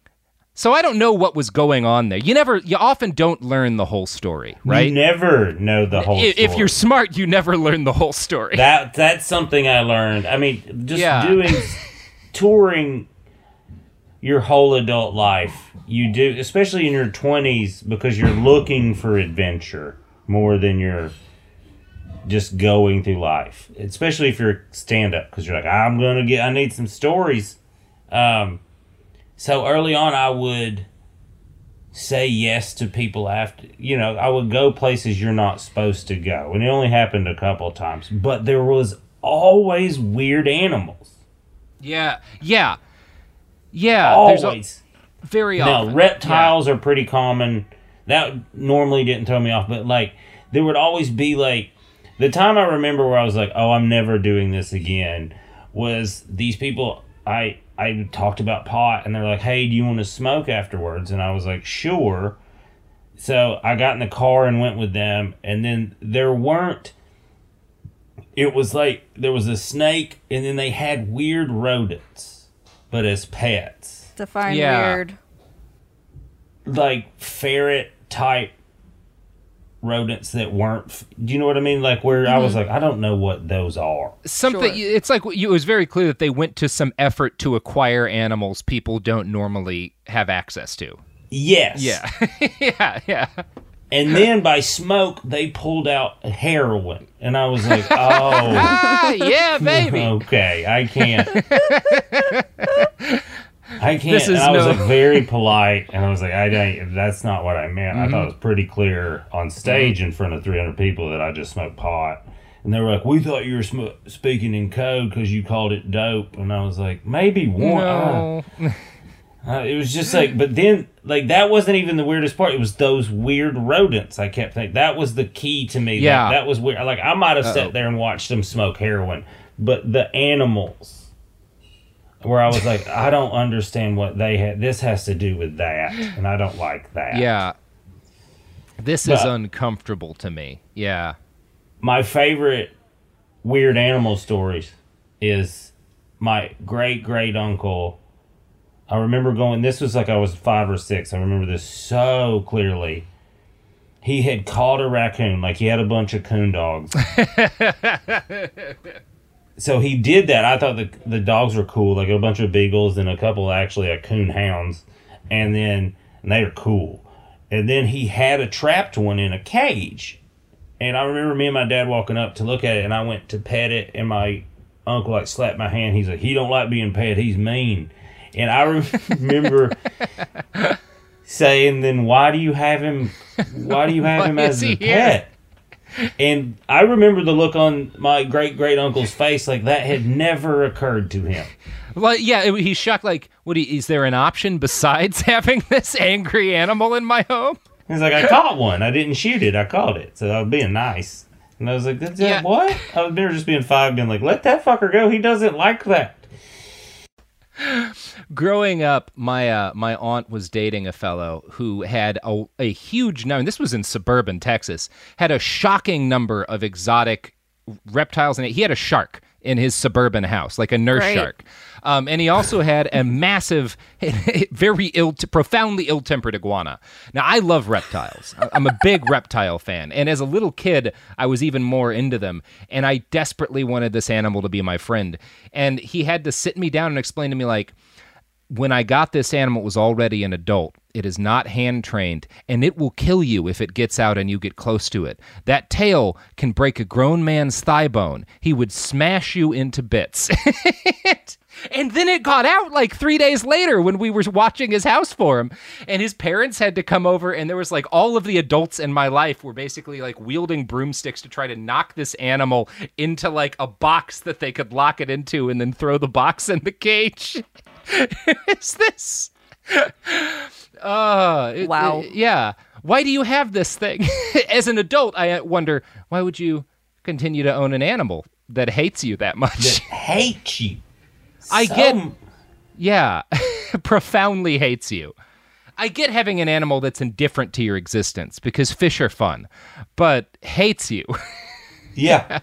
so I don't know what was going on there. You never, you often don't learn the whole story, right? You never know the whole I- story. If you're smart, you never learn the whole story. That that's something I learned. I mean, just Yeah. doing touring your whole adult life, you do, especially in your twenties, because you're looking for adventure more than you're just going through life. Especially if you're stand up, because you're like, I'm gonna get, I need some stories. Um, so early on, I would say yes to people after, you know, I would go places you're not supposed to go, and it only happened a couple of times, but there was always weird animals. Yeah, yeah, yeah. There's Always. a, very Now, often. reptiles are pretty common. That normally didn't throw me off, but like there would always be like the time I remember where I was like, "Oh, I'm never doing this again." Was these people I I talked about pot, and they're like, "Hey, do you want to smoke afterwards?" And I was like, "Sure." So I got in the car and went with them, and then there weren't it was like there was a snake, and then they had weird rodents, but as pets. Define Yeah. weird. Like ferret type rodents that weren't. Do you know what I mean? Like where I was like, I don't know what those are. Something. Sure. It's like it was very clear that they went to some effort to acquire animals people don't normally have access to. Yes. Yeah, yeah, yeah. And then by smoke, they pulled out heroin. And I was like, oh. Ah, yeah, baby. Okay, I can't. I can't. This is and I was no- like very polite. And I was like, I don't, that's not what I meant. Mm-hmm. I thought it was pretty clear on stage in front of three hundred people that I just smoked pot. And they were like, we thought you were sm- speaking in code because you called it dope. And I was like, maybe one. No. Uh, Uh, it was just like, but then, like, that wasn't even the weirdest part. It was those weird rodents. I kept thinking that was the key to me. Yeah. Like, that was weird. Like, I might have Uh-oh. sat there and watched them smoke heroin, but the animals, where I was like, I don't understand what they had. This has to do with that, and I don't like that. Yeah. This is But- uncomfortable to me. Yeah. My favorite weird animal stories is my great great uncle. I remember going, this was like I was five or six. I remember this so clearly. He had caught a raccoon, like he had a bunch of coon dogs. So he did that. I thought the the dogs were cool, like a bunch of beagles and a couple actually of coon hounds. And then, and they were cool. And then he had a trapped one in a cage. And I remember me and my dad walking up to look at it, and I went to pet it, and my uncle like slapped my hand. He's like, he don't like being pet, he's mean. And I remember saying, then why do you have him, why do you have Why him is as a he pet? And I remember the look on my great-great-uncle's face, like that had never occurred to him. Well, yeah, it- he's shocked. Like, what? do you- Is there an option besides having this angry animal in my home? He's like, I caught one. I didn't shoot it. I caught it. So I was being nice. And I was like, that's Yeah. what? I was never just being five, being like, let that fucker go. He doesn't like that. Growing up, my uh, my aunt was dating a fellow who had a, a huge number. This was in suburban Texas. Had a shocking number of exotic reptiles in it. He had a shark in his suburban house, like a nurse Great. shark. Um, and he also had a massive, very ill, profoundly ill-tempered iguana. Now, I love reptiles. I'm a big reptile fan. And as a little kid, I was even more into them. And I desperately wanted this animal to be my friend. And he had to sit me down and explain to me, like, when I got this animal, it was already an adult. It is not hand-trained, and it will kill you if it gets out and you get close to it. That tail can break a grown man's thigh bone. He would smash you into bits. And then it got out like three days later when we were watching his house for him. And his parents had to come over, and there was like all of the adults in my life were basically like wielding broomsticks to try to knock this animal into like a box that they could lock it into and then throw the box in the cage. Is this? Uh, it- Wow. it- yeah. Why do you have this thing? As an adult, I wonder, why would you continue to own an animal that hates you that much? That hates you. I So get, yeah, profoundly hates you. I get having an animal that's indifferent to your existence because fish are fun, but hates you. Yeah.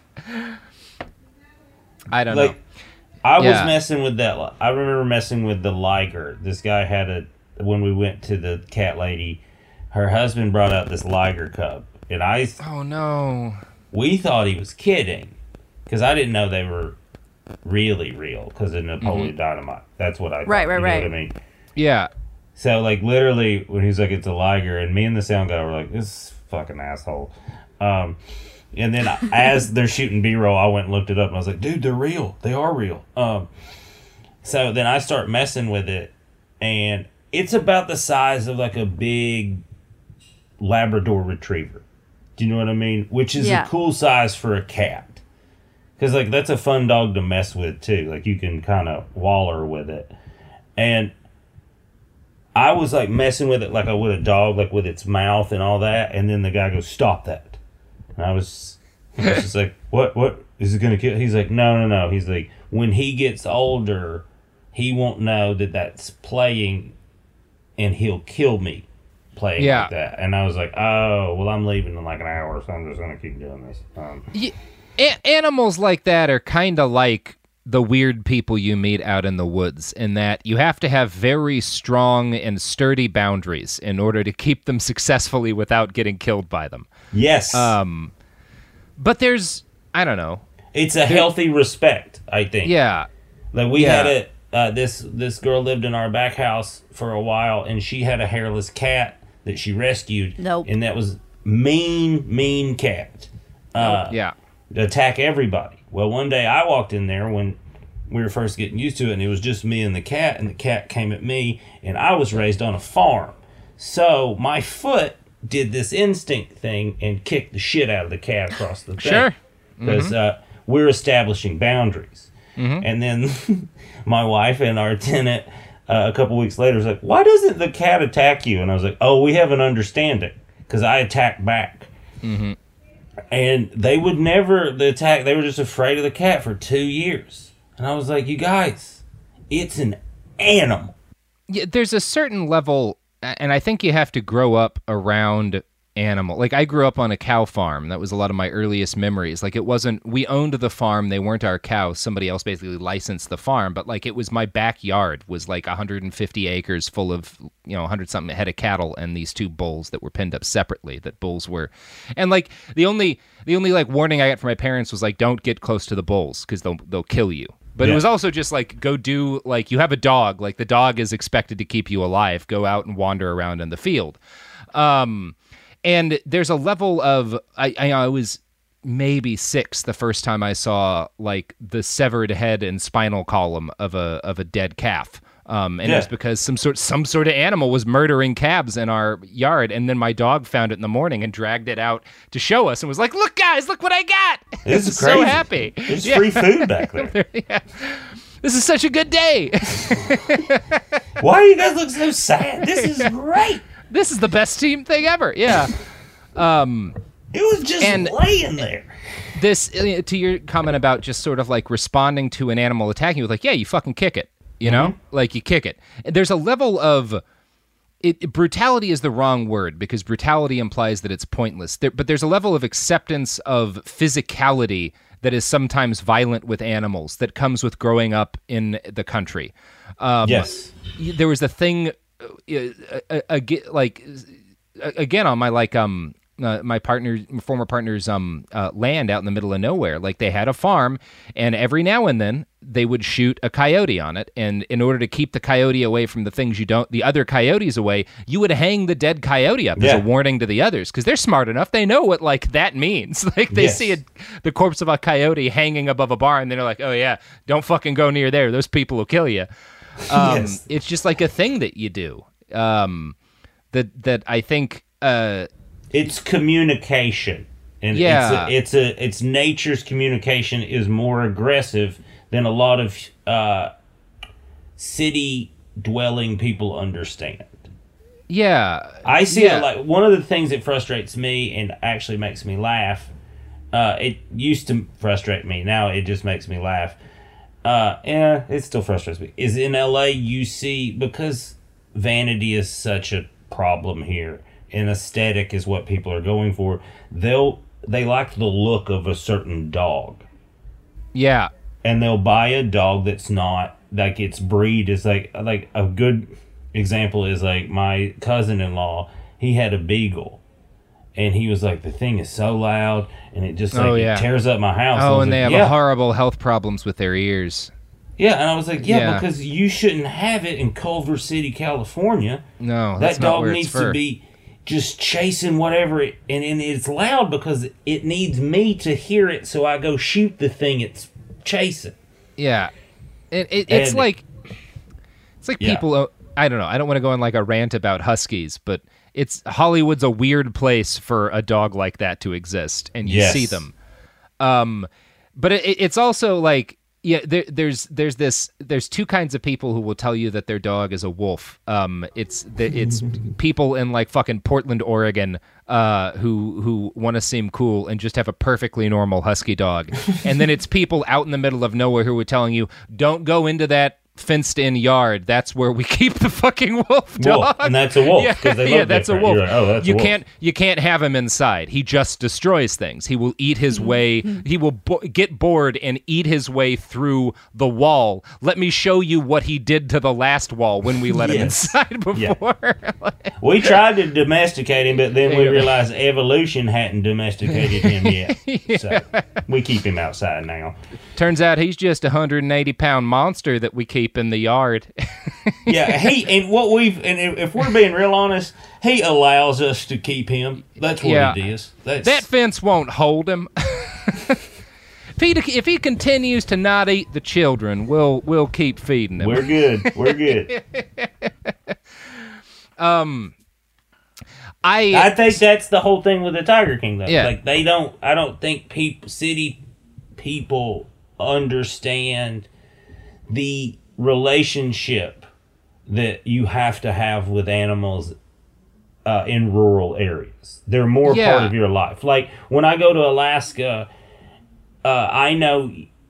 I don't Like, know. I was Yeah. messing with that. li- I remember messing with the liger. This guy had a, when we went to the cat lady, her husband brought out this liger cub. And I, Oh no. we thought he was kidding. Because I didn't know they were really real because of Napoleon Mm-hmm. Dynamite. That's what I thought. Right, right, you know right. what I mean? Yeah. So, like, literally, when he was like, it's a liger, and me and the sound guy were like, this fucking asshole. Um, and then as they're shooting B-roll, I went and looked it up, and I was like, dude, they're real. They are real. Um, so then I start messing with it, and it's about the size of, like, a big Labrador Retriever. Do you know what I mean? Which is Yeah. a cool size for a cat. Because, like, that's a fun dog to mess with, too. Like, you can kind of waller with it. And I was, like, messing with it like I would a dog, like, with its mouth and all that. And then the guy goes, stop that. And I was, I was just like, what, what? Is it going to kill? He's like, no, no, no. He's like, when he gets older, he won't know that that's playing, and he'll kill me playing Yeah. like that. And I was like, oh, well, I'm leaving in, like, an hour, so I'm just going to keep doing this. Um, Ye- A- animals like that are kind of like the weird people you meet out in the woods, in that you have to have very strong and sturdy boundaries in order to keep them successfully without getting killed by them. Yes. Um, but there's, I don't know. It's a healthy respect, I think. Yeah. Like we Yeah. had a uh, this this girl lived in our back house for a while, and she had a hairless cat that she rescued. Nope. And that was mean, mean cat. Uh, Yeah. To attack everybody. Well, one day I walked in there when we were first getting used to it, and it was just me and the cat, and the cat came at me, and I was raised on a farm. So my foot did this instinct thing and kicked the shit out of the cat across the thing. Sure. Because uh, we're establishing boundaries. Mm-hmm. And then my wife and our tenant uh, a couple weeks later was like, why doesn't the cat attack you? And I was like, oh, we have an understanding, because I attack back. Mm-hmm. And they would never the attack. They were just afraid of the cat for two years. And I was like, you guys, it's an animal. Yeah, there's a certain level, and I think you have to grow up around animal. Like, I grew up on a cow farm. That was a lot of my earliest memories. Like, it wasn't, we owned the farm. They weren't our cows. Somebody else basically licensed the farm. But, like, it was my backyard was like one hundred fifty acres full of, you know, one hundred something head of cattle and these two bulls that were pinned up separately, that bulls were. And, like, the only, the only, like, warning I got from my parents was, like, don't get close to the bulls because they'll, they'll kill you. But Yeah. it was also just like, go do, like, you have a dog. Like, the dog is expected to keep you alive. Go out and wander around in the field. Um, and there's a level of, I, I, I was maybe six the first time I saw, like, the severed head and spinal column of a of a dead calf. Um, and Yeah. it was because some sort some sort of animal was murdering calves in our yard, and then my dog found it in the morning and dragged it out to show us and was like, "Look, guys, look what I got!" This I was is so crazy. happy. There's Yeah. free food back there. Yeah. This is such a good day. Why do you guys look so sad? This is great. This is the best team thing ever. Yeah. Um, It was just And- laying there. this uh, to your comment about just sort of like responding to an animal attacking you, like, yeah, you fucking kick it. You know, like you kick it. There's a level of it. Brutality is the wrong word because brutality implies that it's pointless. There, but there's a level of acceptance of physicality that is sometimes violent with animals that comes with growing up in the country. Um, Yes. There was a thing, uh, uh, uh, like uh, again on my like um. Uh, my partner, former partner's um uh, land out in the middle of nowhere. Like, they had a farm, and every now and then they would shoot a coyote on it. And in order to keep the coyote away from the things you don't, the other coyotes away, you would hang the dead coyote up Yeah. as a warning to the others, because they're smart enough. They know what like that means. Like, they Yes. see a, the corpse of a coyote hanging above a barn, and they're like, "Oh yeah, don't fucking go near there. Those people will kill you." Um, Yes. It's just like a thing that you do. Um, that that I think. Uh, It's communication, and Yeah. it's a, it's a it's nature's communication is more aggressive than a lot of uh, city dwelling people understand. yeah, I see yeah. it like one of the things that frustrates me and actually makes me laugh. Uh, it used to frustrate me. Now it just makes me laugh. Uh, yeah, it still frustrates me. Is in L A you see, because vanity is such a problem here, and aesthetic is what people are going for. They'll they like the look of a certain dog, Yeah. and they'll buy a dog that's not like its breed is like like a good example is like my cousin-in-law. He had a beagle, and he was like, the thing is so loud, and it just like Oh, yeah. it tears up my house. I Oh, was and they like, have yeah. horrible health problems with their ears. Yeah, and I was like, yeah, Yeah. because you shouldn't have it in Culver City, California. No, that's that not dog where needs it's for. to be just chasing whatever, it, and, and it's loud because it needs me to hear it, so I go shoot the thing it's chasing. Yeah, it, it it's And- like it's like Yeah. people. uh, I don't know. I don't want to go on like a rant about huskies, but it's Hollywood's a weird place for a dog like that to exist, and you Yes. see them. Um, but it, it- it's also like. Yeah, there, there's there's this there's two kinds of people who will tell you that their dog is a wolf. Um, it's the, it's people in like fucking Portland, Oregon, uh, who who want to seem cool and just have a perfectly normal husky dog, and then it's people out in the middle of nowhere who are telling you don't go into that fenced-in yard, that's where we keep the fucking wolf dog. Wolf, and that's a wolf. Yeah, they yeah look that's different. a wolf. Like, oh, that's you a wolf. can't you can't have him inside. He just destroys things. He will eat his way. He will bo- get bored and eat his way through the wall. Let me show you what he did to the last wall when we let him Yes. inside before. Yeah. We tried to domesticate him, but then we realized evolution hadn't domesticated him yet. Yeah. So we keep him outside now. Turns out he's just a one hundred eighty pound monster that we keep in the yard. Yeah, he and what we've and if if we're being real honest, he allows us to keep him. That's what Yeah. it is. That's, That fence won't hold him. if he if he continues to not eat the children, we'll we'll keep feeding him. we're good. We're good. um, I I think that's the whole thing with the Tiger King, though. Yeah. Like they don't. I don't think people, city people, understand the relationship that you have to have with animals uh, in rural areas. They're more Yeah. part of your life. Like when I go to Alaska, uh, I know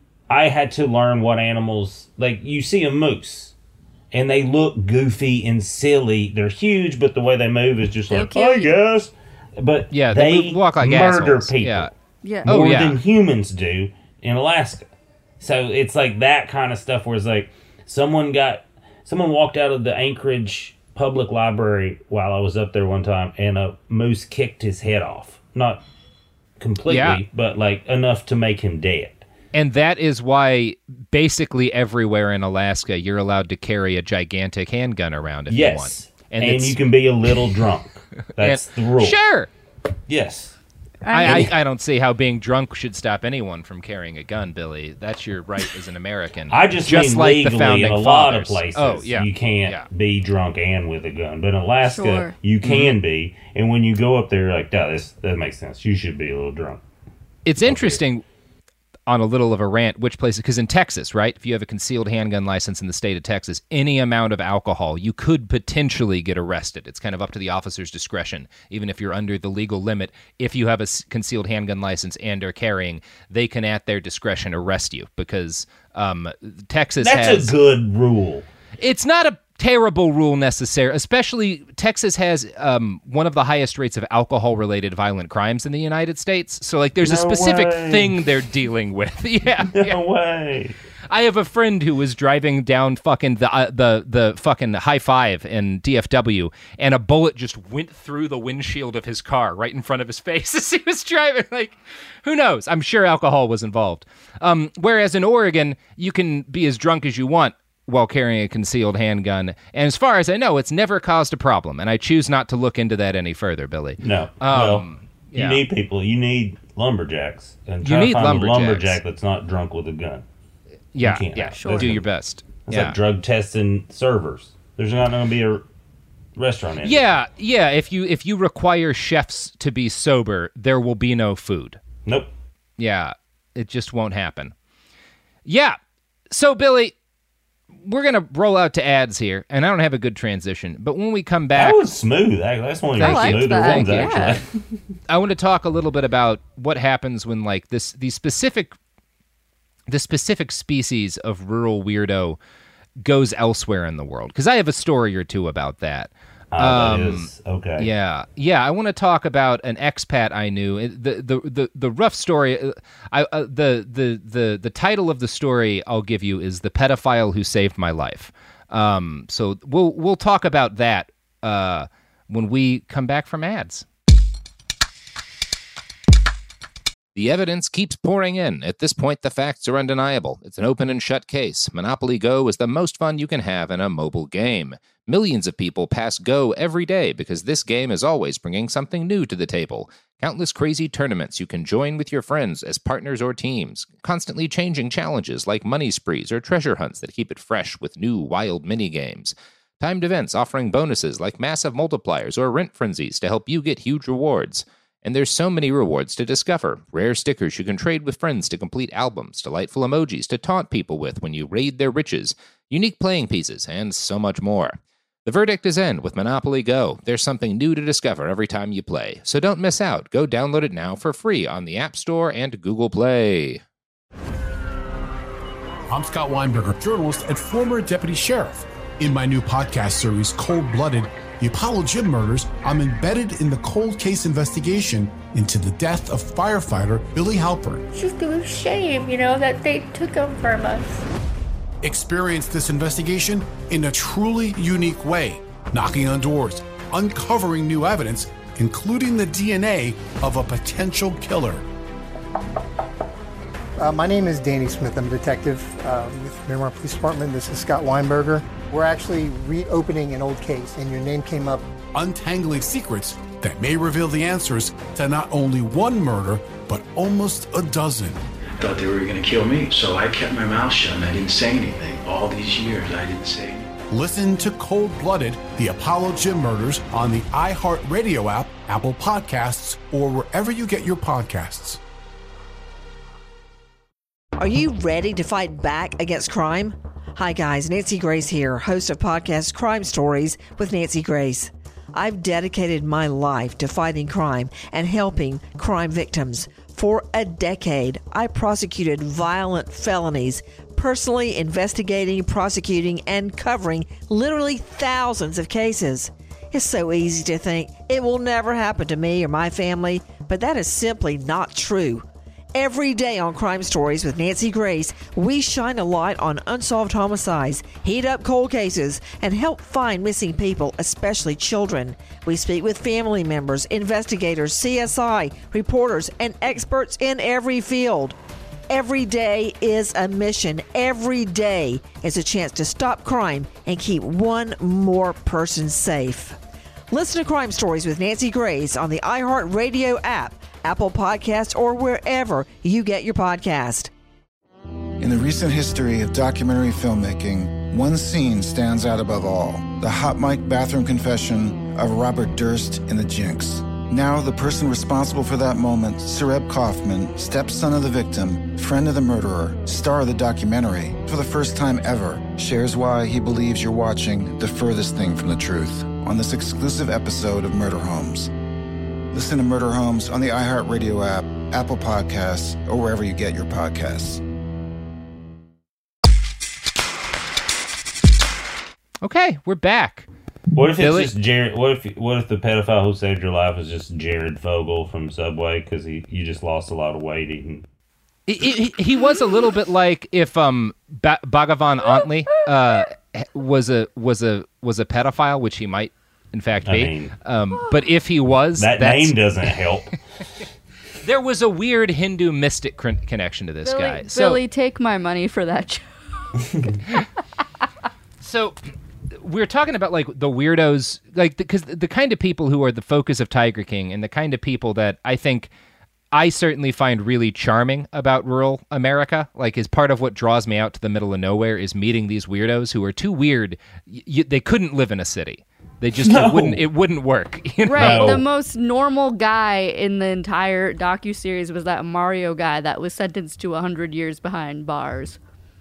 I had to learn what animals, like you see a moose and they look goofy and silly. They're huge, but the way they move is just like, They'll I guess. But Yeah, they they, walk like murder assholes. people Yeah. Yeah. Oh, more yeah. than humans do in Alaska. So it's like that kind of stuff where it's like someone got someone walked out of the Anchorage Public Library while I was up there one time, and a moose kicked his head off. Not completely, Yeah. but like enough to make him dead. And that is why basically everywhere in Alaska you're allowed to carry a gigantic handgun around if you want. Yes, and, it's- you can be a little drunk. That's and- the rule. Sure. Yes. I, I, I don't see how being drunk should stop anyone from carrying a gun, Billy. That's your right as an American. I just, just mean like legally the founding in a lot of fathers. places, Oh, yeah. you can't Yeah. be drunk and with a gun. But in Alaska, Sure. you can Mm-hmm. be. And when you go up there, you're like, "Duh, this that makes sense. You should be a little drunk." It's interesting, on a little of a rant, which places, because in Texas, right, if you have a concealed handgun license in the state of Texas, any amount of alcohol, you could potentially get arrested. It's kind of up to the officer's discretion, even if you're under the legal limit. If you have a s- concealed handgun license and are carrying, they can, at their discretion, arrest you, because um, Texas That's has... a good rule. It's not a terrible rule necessary, especially Texas has um, one of the highest rates of alcohol-related violent crimes in the United States. So, like, there's a No specific way. thing they're dealing with. yeah, No yeah. way. I have a friend who was driving down fucking the uh, the the fucking high five in D F W, and a bullet just went through the windshield of his car right in front of his face as he was driving. Like, who knows? I'm sure alcohol was involved. Um, whereas in Oregon, you can be as drunk as you want while carrying a concealed handgun. And as far as I know, it's never caused a problem. And I choose not to look into that any further, Billy. No. Um, well, you yeah. need people. You need lumberjacks. And You try need to find lumberjacks. a lumberjack that's not drunk with a gun. Yeah, You can't. yeah. Sure. Do your best. It's yeah. like drug testing servers. There's not going to be a restaurant in it. Yeah, yeah. If you if you require chefs to be sober, there will be no food. Nope. Yeah, it just won't happen. Yeah. So, Billy, we're going to roll out to ads here, and I don't have a good transition. But when we come back... That was smooth. Actually. That's one of Thank your you. smoother Thank ones, you. actually. I want to talk a little bit about what happens when, like, this these specific... the specific species of rural weirdo goes elsewhere in the world. Because I have a story or two about that. Oh, that Um, is okay. Yeah, yeah. I want to talk about an expat I knew. It- The the the, the rough story. uh, I uh, the the the the title of the story I'll give you is "The Pedophile Who Saved My Life." Um, so we'll we'll talk about that uh, when we come back from ads. The evidence keeps pouring in. At this point, the facts are undeniable. It's an open and shut case. Monopoly Go is the most fun you can have in a mobile game. Millions of people pass Go every day because this game is always bringing something new to the table. Countless crazy tournaments you can join with your friends as partners or teams. Constantly changing challenges like money sprees or treasure hunts that keep it fresh with new wild mini-games. Timed events offering bonuses like massive multipliers or rent frenzies to help you get huge rewards. And there's so many rewards to discover. Rare stickers you can trade with friends to complete albums, delightful emojis to taunt people with when you raid their riches, unique playing pieces, and so much more. The verdict is in with Monopoly Go. There's something new to discover every time you play. So don't miss out. Go download it now for free on the App Store and Google Play. I'm Scott Weinberger, journalist and former deputy sheriff. In my new podcast series, Cold Blooded, The Apollo Gym Murders, I'm embedded in the cold case investigation into the death of firefighter Billy Halpern. It's just a shame, you know, that they took him from us. Experience this investigation in a truly unique way, knocking on doors, uncovering new evidence, including the D N A of a potential killer. Uh, my name is Danny Smith. I'm a detective uh, with Miramar Police Department. This is Scott Weinberger. We're actually reopening an old case, and your name came up. Untangling secrets that may reveal the answers to not only one murder, but almost a dozen. I thought they were going to kill me, so I kept my mouth shut and I didn't say anything. All these years, I didn't say anything. Listen to Cold Blooded, The Apollo Gym Murders on the iHeartRadio app, Apple Podcasts, or wherever you get your podcasts. Are you ready to fight back against crime? Hi guys, Nancy Grace here, host of podcast Crime Stories with Nancy Grace. I've dedicated my life to fighting crime and helping crime victims. For a decade, I prosecuted violent felonies, personally investigating, prosecuting, and covering literally thousands of cases. It's so easy to think it will never happen to me or my family, but that is simply not true. Every day on Crime Stories with Nancy Grace, we shine a light on unsolved homicides, heat up cold cases, and help find missing people, especially children. We speak with family members, investigators, C S I, reporters, and experts in every field. Every day is a mission. Every day is a chance to stop crime and keep one more person safe. Listen to Crime Stories with Nancy Grace on the iHeartRadio app, Apple Podcasts, or wherever you get your podcast. In the recent history of documentary filmmaking, one scene stands out above all: the hot mic bathroom confession of Robert Durst in The Jinx. Now, the person responsible for that moment, Sareb Kaufman, stepson of the victim, friend of the murderer, star of the documentary, for the first time ever, shares why he believes you're watching the furthest thing from the truth on this exclusive episode of Murder Homes. Listen to Murder Homes on the iHeartRadio app, Apple Podcasts, or wherever you get your podcasts. Okay, we're back. What if Billy? it's just Jared? What if what if the pedophile who saved your life is just Jared Fogle from Subway because he you just lost a lot of weight eating? He, he, he was a little bit like if um ba- Bhagavan Antley uh was a was a was a pedophile, which he might in fact be. I mean, um, but if he was, that that's, name doesn't help. There was a weird Hindu mystic con- connection to this Billy, guy. So, Billy, take my money for that joke. so we're talking about like the weirdos, like because the, the kind of people who are the focus of Tiger King, and the kind of people that I think I certainly find really charming about rural America. Like, is part of what draws me out to the middle of nowhere is meeting these weirdos who are too weird. Y- they couldn't live in a city. They just No. it wouldn't it wouldn't work. You know? Right. No. The most normal guy in the entire docuseries was that Mario guy that was sentenced to one hundred years behind bars.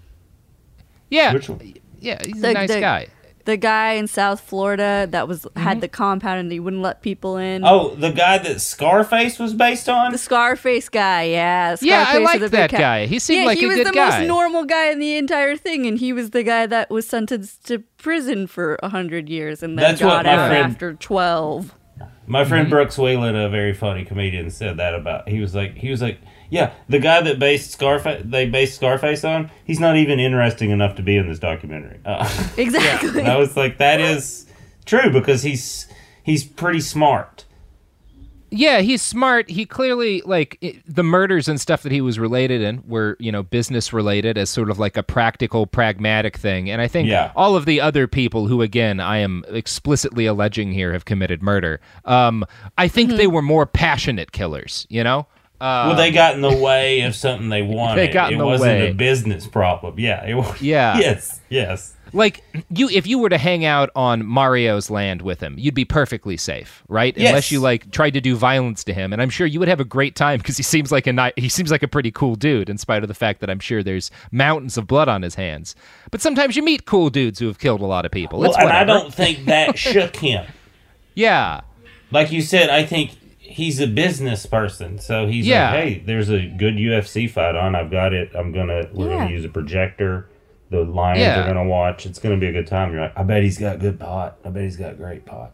Yeah. Which one? Yeah, he's The- a nice the- guy. The guy in South Florida that was had the compound and he wouldn't let people in. Oh, the guy that Scarface was based on? The Scarface guy, yeah. Scarface Yeah, I with like the big that cap. guy. He seemed yeah, like he a was good the guy. most normal guy in the entire thing, and he was the guy that was sentenced to prison for a hundred years and then That's what got my out friend- after twelve. My friend Brooks Whelan, a very funny comedian, said that about. He was like, he was like, yeah, the guy that based Scarface, they based Scarface on, he's not even interesting enough to be in this documentary. Uh, Exactly. and I was like, that is true because he's he's pretty smart. Yeah, he's smart. He clearly, like, it, the murders and stuff that he was related in were, you know, business related as sort of like a practical, pragmatic thing. And I think Yeah. all of the other people who, again, I am explicitly alleging here have committed murder, um, I think they were more passionate killers, you know? Uh, Well, they got in the way of something they wanted. They got in it the wasn't way. a business problem. Yeah. It was, Yeah. Yes. Yes. Like, you, if you were to hang out on Mario's land with him, you'd be perfectly safe, right? Yes. Unless you like tried to do violence to him, and I'm sure you would have a great time because he seems like a ni- he seems like a pretty cool dude, in spite of the fact that I'm sure there's mountains of blood on his hands. But sometimes you meet cool dudes who have killed a lot of people. Well, It's and I whatever. don't think that shook him. Yeah, Like you said, I think he's a business person, so he's Yeah. like, hey, there's a good U F C fight on. I've got it. I'm gonna we're Yeah. gonna use a projector. The Lions Yeah. are gonna watch. It's gonna be a good time. You're like, I bet he's got good pot. I bet he's got great pot.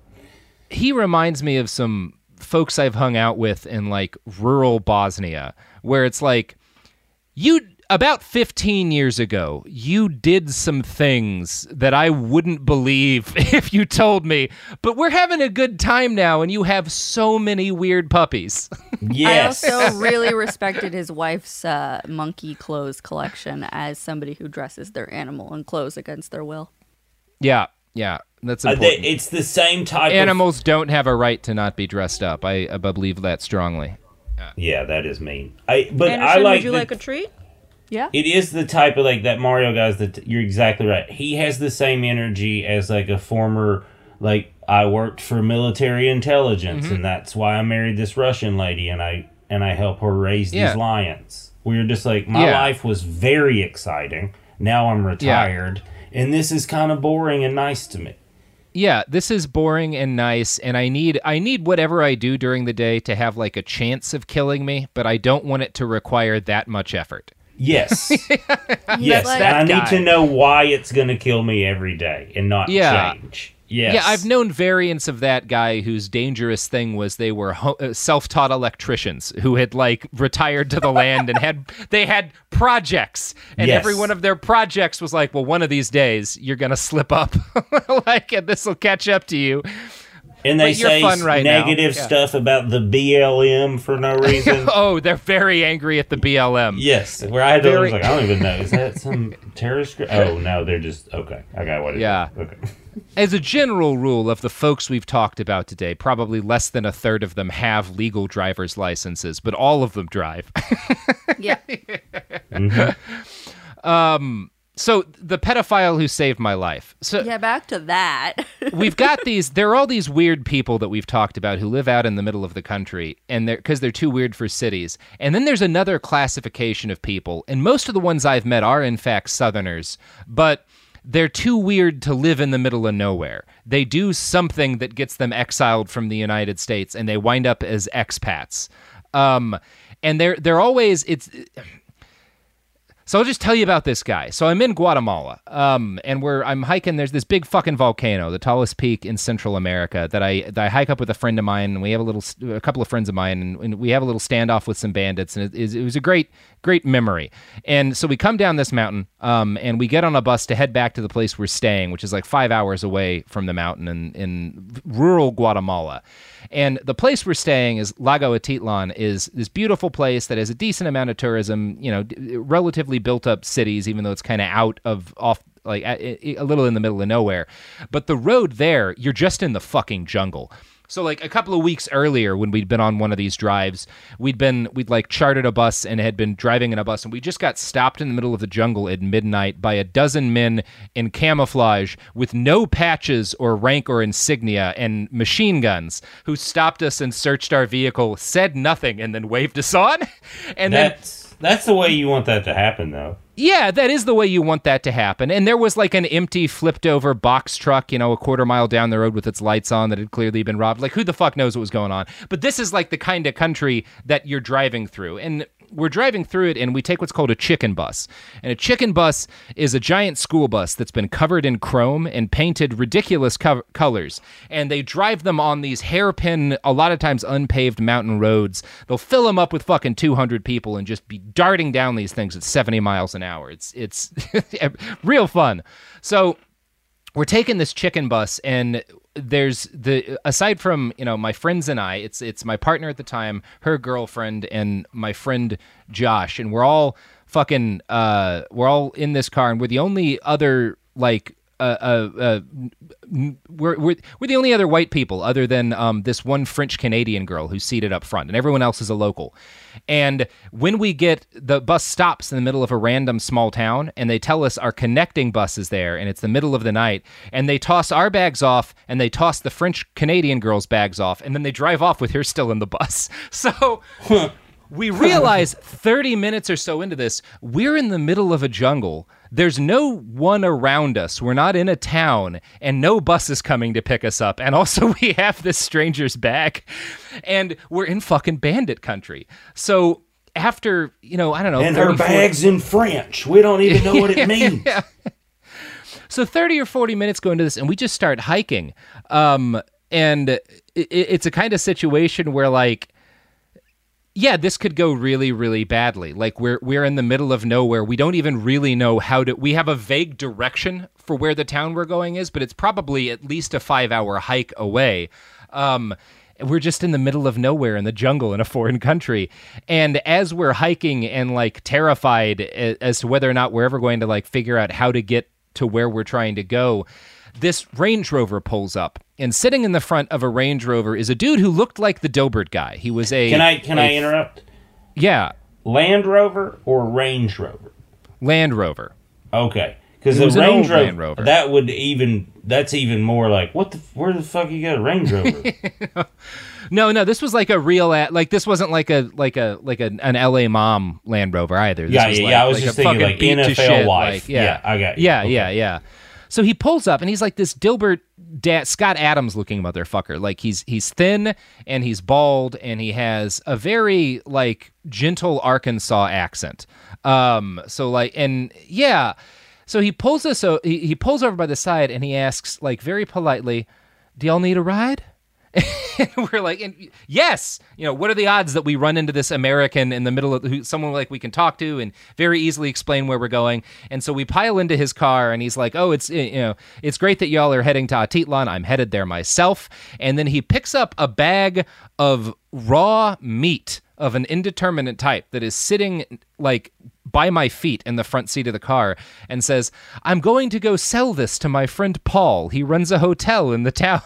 He reminds me of some folks I've hung out with in like rural Bosnia, where it's like, you about fifteen years ago, you did some things that I wouldn't believe if you told me, but we're having a good time now and you have so many weird puppies. Yes. I also really respected his wife's uh, monkey clothes collection as somebody who dresses their animal in clothes against their will. Yeah, yeah, that's Uh, important. they, it's the same type Animals of... don't have a right to not be dressed up. I, I believe that strongly. Yeah, that is mean. I But Anderson, I like would you the- like a treat? Yeah. It is the type of, like, that Mario guy's that you're exactly right. He has the same energy as, like, a former, like, I worked for military intelligence, Mm-hmm. and that's why I married this Russian lady, and I and I help her raise Yeah. these lions. We were just like, my Yeah. life was very exciting. Now I'm retired, and this is kind of boring and nice to me. Yeah, this is boring and nice, and I need I need whatever I do during the day to have like a chance of killing me, but I don't want it to require that much effort. Yes. yes, like- and I need guy. to know why it's going to kill me every day and not Yeah. change. Yes. Yeah, I've known variants of that guy whose dangerous thing was they were ho- uh, self-taught electricians who had like retired to the land and had they had projects, and Yes. every one of their projects was like, well, one of these days you're gonna slip up, like, and this will catch up to you. And they But you're say fun right now. negative Yeah. stuff about the B L M for no reason. Oh, they're very angry at the B L M. Yes, where I had to I was Very- like, I don't even know. Is that some terrorist group? Oh, no, they're just, okay. I got what it is. Yeah. Okay. As a general rule, of the folks we've talked about today, probably less than a third of them have legal driver's licenses, but all of them drive. Yeah. So the pedophile who saved my life. So Yeah, back to that. we've got these, there are all these weird people that we've talked about who live out in the middle of the country, and they're because they're too weird for cities. And then there's another classification of people, and most of the ones I've met are in fact Southerners, but they're too weird to live in the middle of nowhere. They do something that gets them exiled from the United States, and they wind up as expats. Um, and they're they're always it's. So I'll just tell you about this guy. So I'm in Guatemala, um, and we're I'm hiking. There's this big fucking volcano, the tallest peak in Central America, that I that I hike up with a friend of mine, and we have a little, a couple of friends of mine, and, and we have a little standoff with some bandits, and it, is- it was a great, great memory. And so we come down this mountain, um, and we get on a bus to head back to the place we're staying, which is like five hours away from the mountain in in rural Guatemala. And the place we're staying is Lago Atitlan, is this beautiful place that has a decent amount of tourism, you know, d- relatively built up cities, even though it's kind of out of off, like a, a little in the middle of nowhere. But the road there, you're just in the fucking jungle. So like a couple of weeks earlier when we'd been on one of these drives, we'd been, we'd like chartered a bus and had been driving in a bus, and we just got stopped in the middle of the jungle at midnight by a dozen men in camouflage with no patches or rank or insignia and machine guns who stopped us and searched our vehicle, said nothing, and then waved us on. And then That's, that's the way you want that to happen, though. yeah, that is the way you want that to happen. And there was like an empty, flipped over box truck, you know, a quarter mile down the road with its lights on that had clearly been robbed. Like, who the fuck knows what was going on? But this is like the kind of country that you're driving through. And we're driving through it, and we take what's called a chicken bus. And a chicken bus is a giant school bus that's been covered in chrome and painted ridiculous co- colors. And they drive them on these hairpin, a lot of times unpaved mountain roads. They'll fill them up with fucking two hundred people and just be darting down these things at seventy miles an hour. It's it's real fun. So we're taking this chicken bus, and there's the aside from, you know, my friends and I, it's it's my partner at the time, her girlfriend, and my friend Josh, and we're all fucking uh we're all in this car, and we're the only other like uh, uh, uh we're, we're we're the only other white people other than um this one French Canadian girl who's seated up front, and everyone else is a local. And when we get, the bus stops in the middle of a random small town, and they tell us our connecting bus is there, and it's the middle of the night, and they toss our bags off, and they toss the French Canadian girl's bags off, and then they drive off with her still in the bus. So We realize thirty minutes or so into this, we're in the middle of a jungle. There's no one around us. We're not in a town, and no bus is coming to pick us up. And also, we have this stranger's bag, and we're in fucking bandit country. So after, you know, I don't know. And her bag's in French. We don't even know what it means. Yeah. So thirty or forty minutes go into this, and we just start hiking. Um, and it, it's a kind of situation where, like, yeah, this could go really, really badly. Like, we're we're in the middle of nowhere. We don't even really know how to... We have a vague direction for where the town we're going is, but it's probably at least a five-hour hike away. Um, we're just in the middle of nowhere in the jungle in a foreign country. And as we're hiking and, like, terrified as to whether or not we're ever going to, like, figure out how to get to where we're trying to go, this Range Rover pulls up, and sitting in the front of a Range Rover is a dude who looked like the Dilbert guy. He was a... Can I can a, I interrupt? Yeah. Land Rover or Range Rover? Land Rover. Okay. Because It the was an Range old Rover, Land Rover. that would even... That's even more like, what the... Where the fuck you got a Range Rover? No, no, this was like a real... a- Like, this wasn't like a like a like a, an L A Mom Land Rover either. This Yeah, was yeah, like, yeah, I was like just a thinking, fucking like, beat to N F L shit, wife. like, yeah. Yeah, I got you. Yeah, Okay. yeah, yeah. So he pulls up, and he's like this Dilbert, da- Scott Adams-looking motherfucker. Like, he's he's thin, and he's bald, and he has a very, like, gentle Arkansas accent. Um, so, like, and, yeah. So he pulls us, o- he, he pulls over by the side, and he asks, like, very politely, do y'all need a ride? And we're like, and yes, you know, what are the odds that we run into this American in the middle of who, someone like we can talk to and very easily explain where we're going? And so we pile into his car, and he's like, oh, it's, you know, it's great that y'all are heading to Atitlan. I'm headed there myself. And then he picks up a bag of raw meat of an indeterminate type that is sitting like by my feet in the front seat of the car and says, I'm going to go sell this to my friend Paul. He runs a hotel in the town.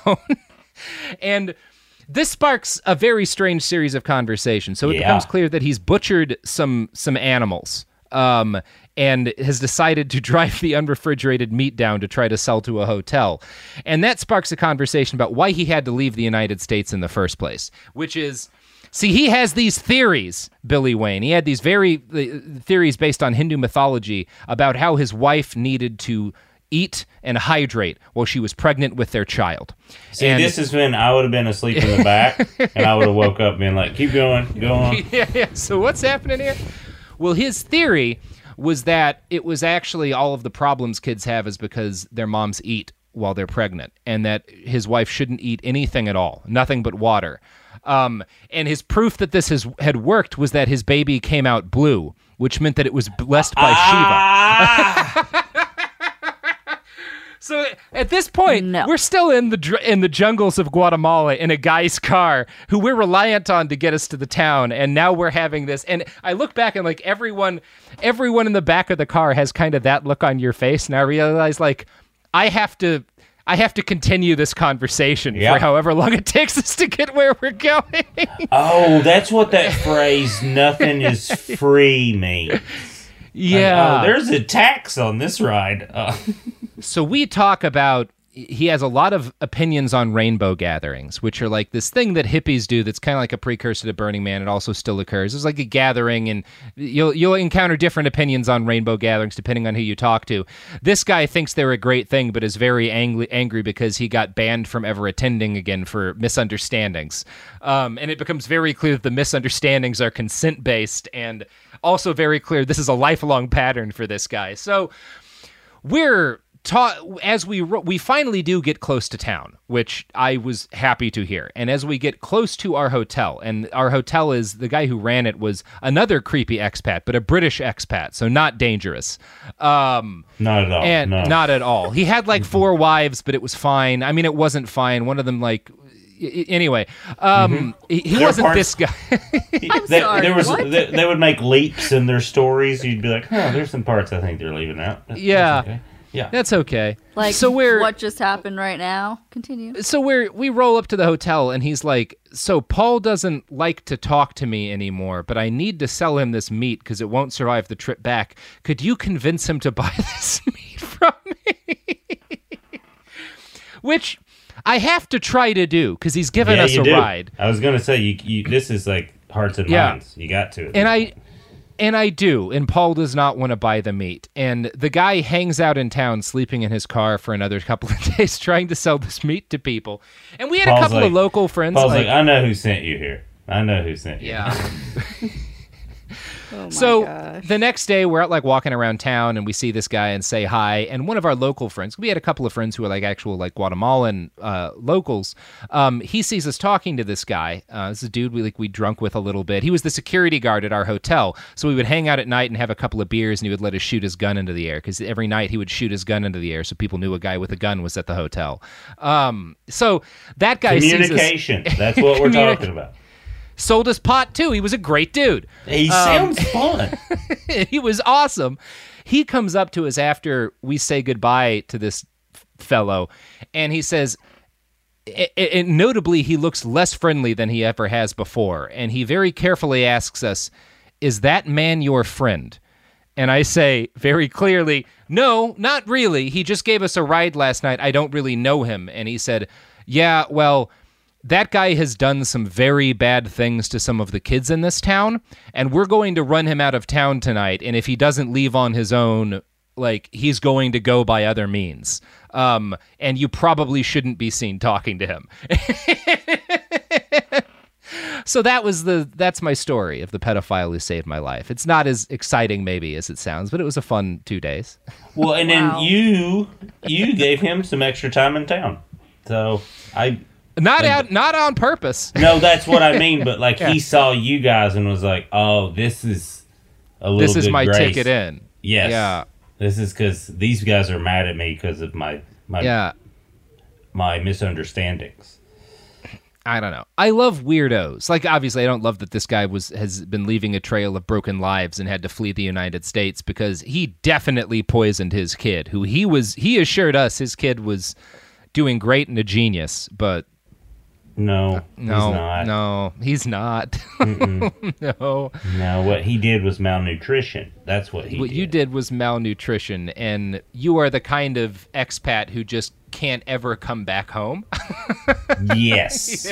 And this sparks a very strange series of conversations. So it Yeah. becomes clear that he's butchered some some animals um, and has decided to drive the unrefrigerated meat down to try to sell to a hotel. And that sparks a conversation about why he had to leave the United States in the first place, which is... See, he has these theories, Billy Wayne. He had these very uh, theories based on Hindu mythology about how his wife needed to eat and hydrate while she was pregnant with their child. See, And- this is when I would have been asleep in the back, and I would have woke up being like, keep going, go on. yeah, yeah. So what's happening here? Well, his theory was that it was actually all of the problems kids have is because their moms eat while they're pregnant, and that his wife shouldn't eat anything at all, nothing but water. Um, and his proof that this has, had worked was that his baby came out blue, which meant that it was blessed by Ah! Shiva. So at this point, No. we're still in the dr- in the jungles of Guatemala in a guy's car who we're reliant on to get us to the town, and now we're having this. And I look back and like everyone, everyone in the back of the car has kind of that look on your face, and I realize like I have to. I have to continue this conversation Yeah. for however long it takes us to get where we're going. Oh, that's what that phrase, nothing is free, means. Yeah. Like, oh, there's a tax on this ride. Uh, So we talk about, he has a lot of opinions on rainbow gatherings, which are like this thing that hippies do that's kind of like a precursor to Burning Man. It also still occurs. It's like a gathering, and you'll you'll encounter different opinions on rainbow gatherings depending on who you talk to. This guy thinks they're a great thing, but is very angry, angry because he got banned from ever attending again for misunderstandings. Um, and it becomes very clear that the misunderstandings are consent-based, and also very clear this is a lifelong pattern for this guy. So we're... Ta- as we ro- we finally do get close to town, which I was happy to hear. And as we get close to our hotel, and our hotel is, the guy who ran it was another creepy expat, but a British expat, so not dangerous. Um, not at all. and no. not at all. He had like four wives, but it was fine. I mean, it wasn't fine. One of them like... y- y- Anyway, um, he, he There are wasn't parts- this guy. I'm They- sorry, there was, what? They, they would make leaps in their stories. You'd be like, oh, there's some parts I think they're leaving out. That's- Yeah. that's okay. Yeah. That's okay. Like, so we're what just happened right now? Continue. so we're we roll up to the hotel, and he's like, so Paul doesn't like to talk to me anymore, but I need to sell him this meat because it won't survive the trip back. Could you convince him to buy this meat from me? Which I have to try to do because he's given Yeah, us you a do. ride. I was gonna say, you, you. This is like hearts and Yeah. minds. You got to. And I and I do, and Paul does not want to buy the meat. And the guy hangs out in town sleeping in his car for another couple of days trying to sell this meat to people. And we had Paul's a couple like, of local friends Paul's like, like, I know who sent you here. I know who sent you. yeah. Oh my So gosh. the next day, we're out like walking around town, and we see this guy and say hi. And one of our local friends, we had a couple of friends who are like actual like Guatemalan uh, locals. Um, he sees us talking to this guy. Uh, this is a dude we like we drunk with a little bit. He was the security guard at our hotel, so we would hang out at night and have a couple of beers, and he would let us shoot his gun into the air because every night he would shoot his gun into the air, so people knew a guy with a gun was at the hotel. Um, so that guy sees us. Communication. That's what we're Communi- talking about. Sold us pot too. He was a great dude. He Um, sounds fun. He was awesome. He comes up to us after we say goodbye to this f- fellow, and he says, i- i- and notably, he looks less friendly than he ever has before. And he very carefully asks us, "Is that man your friend?" And I say very clearly, "No, not really. He just gave us a ride last night. I don't really know him." And he said, "Yeah, well, that guy has done some very bad things to some of the kids in this town, and we're going to run him out of town tonight. And if he doesn't leave on his own, like, he's going to go by other means. Um, and you probably shouldn't be seen talking to him." So that was the that's my story of the pedophile who saved my life. It's not as exciting maybe as it sounds, but it was a fun two days. Well, and Wow. then you you gave him some extra time in town. So I Not out, not on purpose. no, that's what I mean. But like Yeah. he saw you guys and was like, "Oh, this is a little. This is good my grace. ticket in. Yes. Yeah. This is because these guys are mad at me because of my my Yeah. my misunderstandings. I don't know. I love weirdos. Like, obviously, I don't love that this guy was has been leaving a trail of broken lives and had to flee the United States because he definitely poisoned his kid, who he was. He assured us his kid was doing great and a genius, but No, no, he's not. no, he's not. No, No, what he did was malnutrition. That's what he what did. you did was malnutrition, and you are the kind of expat who just can't ever come back home. Yes.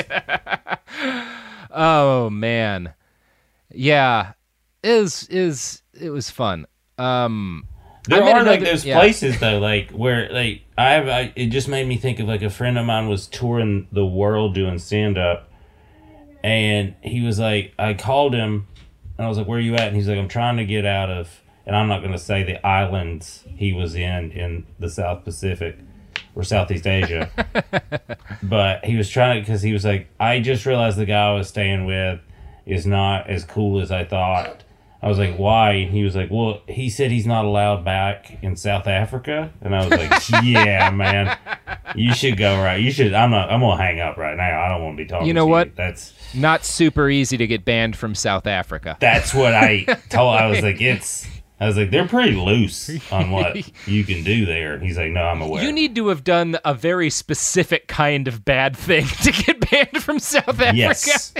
Oh man, yeah, it was is it was fun. Um, There I met are like another- those yeah. places though, like where like I have. I, it just made me think of like a friend of mine was touring the world doing stand up, and he was like, I called him, and I was like, "Where are you at?" And he's like, "I'm trying to get out of," and I'm not going to say the islands he was in in the South Pacific or Southeast Asia, but he was trying to because he was like, I just realized the guy I was staying with is not as cool as I thought. I was like, why? And he was like, well, he said he's not allowed back in South Africa. And I was like, yeah, man, you should go right. You should. I'm not. I'm gonna hang up right now. I don't want to be talking. You know to what? You. That's Not super easy to get banned from South Africa. that's what I told. I was like, it's. I was like, they're pretty loose on what you can do there. He's like, no, I'm aware. You need to have done a very specific kind of bad thing to get banned from South Africa. Yes.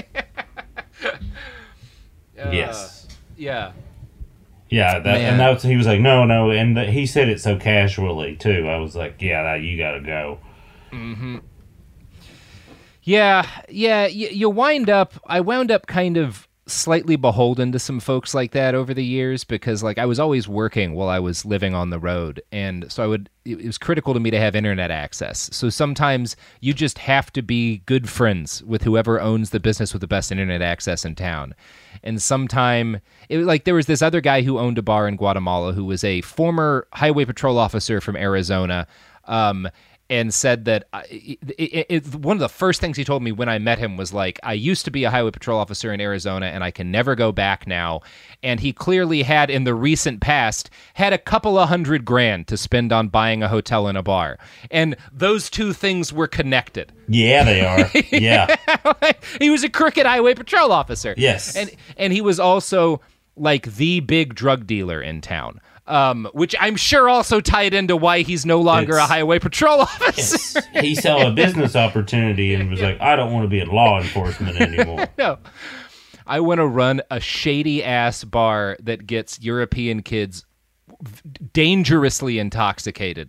Uh, Yes. Yeah. Yeah, that, Man. and that's he was like, no, no, and th- he said it so casually too. I was like, yeah, that, you gotta go. Mm-hmm. Yeah, yeah. Y- you wind up. I wound up kind of slightly beholden to some folks like that over the years because, like, I was always working while I was living on the road, and so I would. It was critical to me to have internet access. So sometimes you just have to be good friends with whoever owns the business with the best internet access in town. And sometime, it was like there was this other guy who owned a bar in Guatemala who was a former highway patrol officer from Arizona. Um, and said that I, it, it, it, one of the first things he told me when I met him was like, I used to be a highway patrol officer in Arizona and I can never go back now. And he clearly had in the recent past had a couple of hundred grand to spend on buying a hotel and a bar. And those two things were connected. Yeah, they are. Yeah. He was a crooked highway patrol officer. Yes. And and he was also like the big drug dealer in town. Um, which I'm sure also tied into why he's no longer It's- a highway patrol officer. Yes. He saw a business opportunity and was like, I don't want to be in law enforcement anymore. No. I want to run a shady ass bar that gets European kids dangerously intoxicated.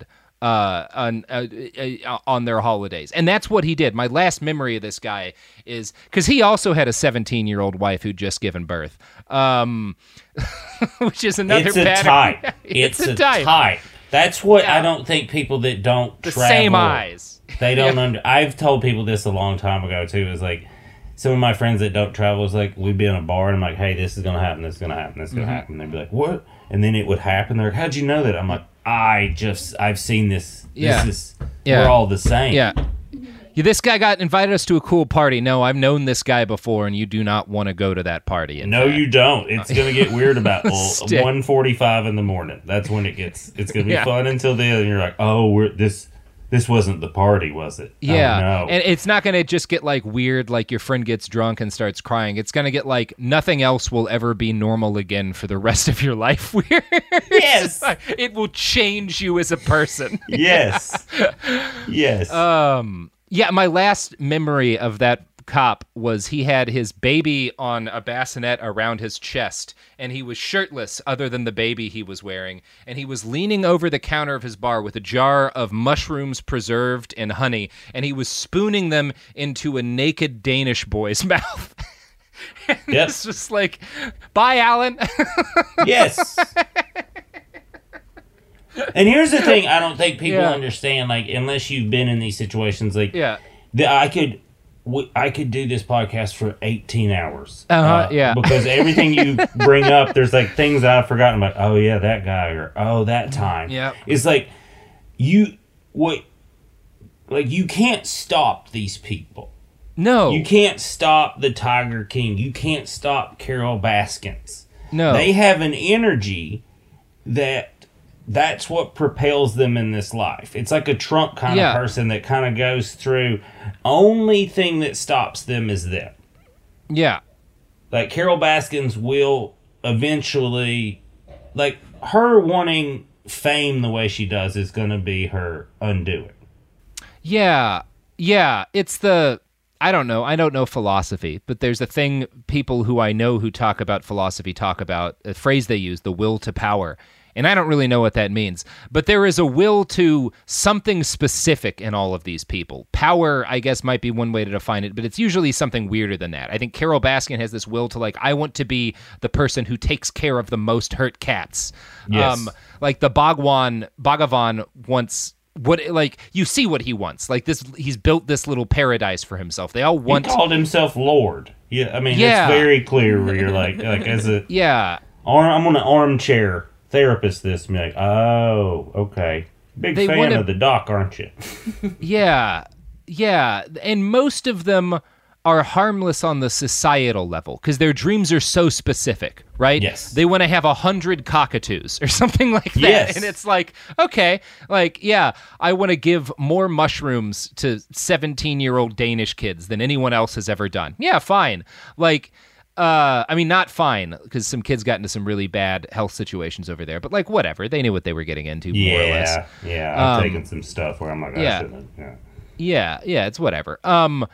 uh, on uh, uh, on their holidays, and that's what he did. My last memory of this guy is because he also had a seventeen-year-old wife who'd just given birth, um, which is another it's a pattern. type. it's, it's a, a type. type. That's what Yeah. I don't think people that don't The travel, same eyes. They don't Yeah. under. I've told people this a long time ago too. It's like some of my friends that don't travel is like we'd be in a bar and I'm like, hey, this is gonna happen. This is gonna happen. This is gonna Mhm. happen. They'd be like, what? And then it would happen. They're like, how'd you know that? I'm like, I just I've seen this. Yeah. This is Yeah. we're all the same. Yeah. Yeah, this guy got invited us to a cool party. No, I've known this guy before, and you do not want to go to that party. in No, fact. you don't. It's gonna get weird about Stick. one forty-five in the morning. That's when it gets. It's gonna be Yeah. fun until then. And you're like, oh, we're this. This wasn't the party, was it? Yeah, Oh, no. and it's not going to just get like weird, like your friend gets drunk and starts crying. It's going to get like nothing else will ever be normal again for the rest of your life. Weird. Yes. It will change you as a person. Yes. Yes. Um. Yeah, my last memory of that cop was he had his baby on a bassinet around his chest, and he was shirtless other than the baby he was wearing, and he was leaning over the counter of his bar with a jar of mushrooms preserved in honey, and he was spooning them into a naked Danish boy's mouth. And Yep. This was like, bye, Alan. Yes. And here's the thing I don't think people Yeah. understand, like, unless you've been in these situations, like, Yeah. the, I could w- I could do this podcast for eighteen hours. Uh-huh, yeah. Because everything you bring up, there's, like, things I've forgotten, like, oh, yeah, that guy, or, oh, that time. Yeah. It's like, you, what, like, you can't stop these people. No. You can't stop the Tiger King. You can't stop Carol Baskins. No. They have an energy that that's what propels them in this life. It's like a Trump kind Yeah. of person that kind of goes through. Only thing that stops them is them. Yeah. Like Carol Baskins will eventually, like her wanting fame the way she does is going to be her undoing. Yeah, yeah. It's the, I don't know. I don't know philosophy, but there's a thing people who I know who talk about philosophy talk about, a phrase they use, the will to power. And I don't really know what that means. But there is a will to something specific in all of these people. Power, I guess, might be one way to define it, but it's usually something weirder than that. I think Carol Baskin has this will to, like, I want to be the person who takes care of the most hurt cats. Yes. Um, like the Bhagwan, Bhagavan wants... What like you see what he wants, like this he's built this little paradise for himself. They all want He called himself Lord. Yeah, I mean Yeah. it's very clear where you're like like as a yeah arm, I'm gonna armchair therapist this and be like, oh, okay. Big They fan wanna- of the doc, aren't you? yeah yeah and most of them are harmless on the societal level because their dreams are so specific, right? Yes. They want to have a hundred cockatoos or something like that. Yes. And it's like, okay, like, yeah, I want to give more mushrooms to seventeen-year-old Danish kids than anyone else has ever done. Yeah, fine. Like, uh, I mean, not fine, because some kids got into some really bad health situations over there, but like, whatever. They knew what they were getting into, more or less. Yeah, yeah. I've Um, taken some stuff where I'm like, I yeah. shouldn't have. Yeah. Yeah, yeah, it's whatever. Um,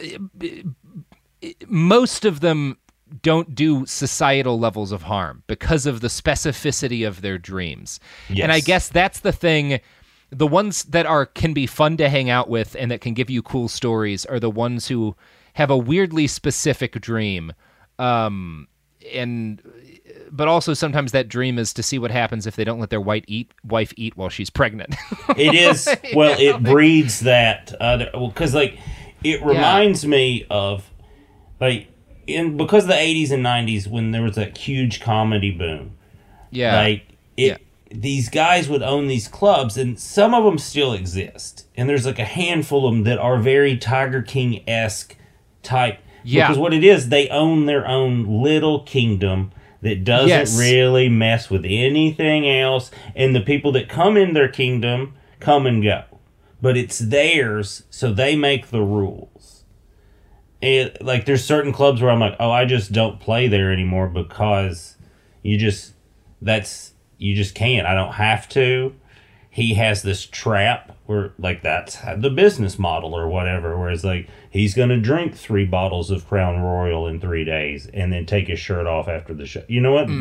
most of them don't do societal levels of harm because of the specificity of their dreams. Yes. And I guess that's the thing. The ones that are can be fun to hang out with and that can give you cool stories are the ones who have a weirdly specific dream. Um, and but also sometimes that dream is to see what happens if they don't let their white eat, wife eat while she's pregnant. It is, well, it breeds that other, well, because, like, it reminds me of, like, in because of the eighties and nineties when there was that huge comedy boom. Yeah. Like, it, Yeah. these guys would own these clubs, and some of them still exist. And there's, like, a handful of them that are very Tiger King-esque type. Yeah. Because what it is, they own their own little kingdom that doesn't Yes. really mess with anything else, and the people that come in their kingdom come and go. But it's theirs, so they make the rules. And, like, there's certain clubs where I'm like, oh, I just don't play there anymore because you just, that's, you just can't. I don't have to. He has this trap where, like, that's the business model or whatever, where it's like, he's going to drink three bottles of Crown Royal in three days and then take his shirt off after the show. You know what? Mm. But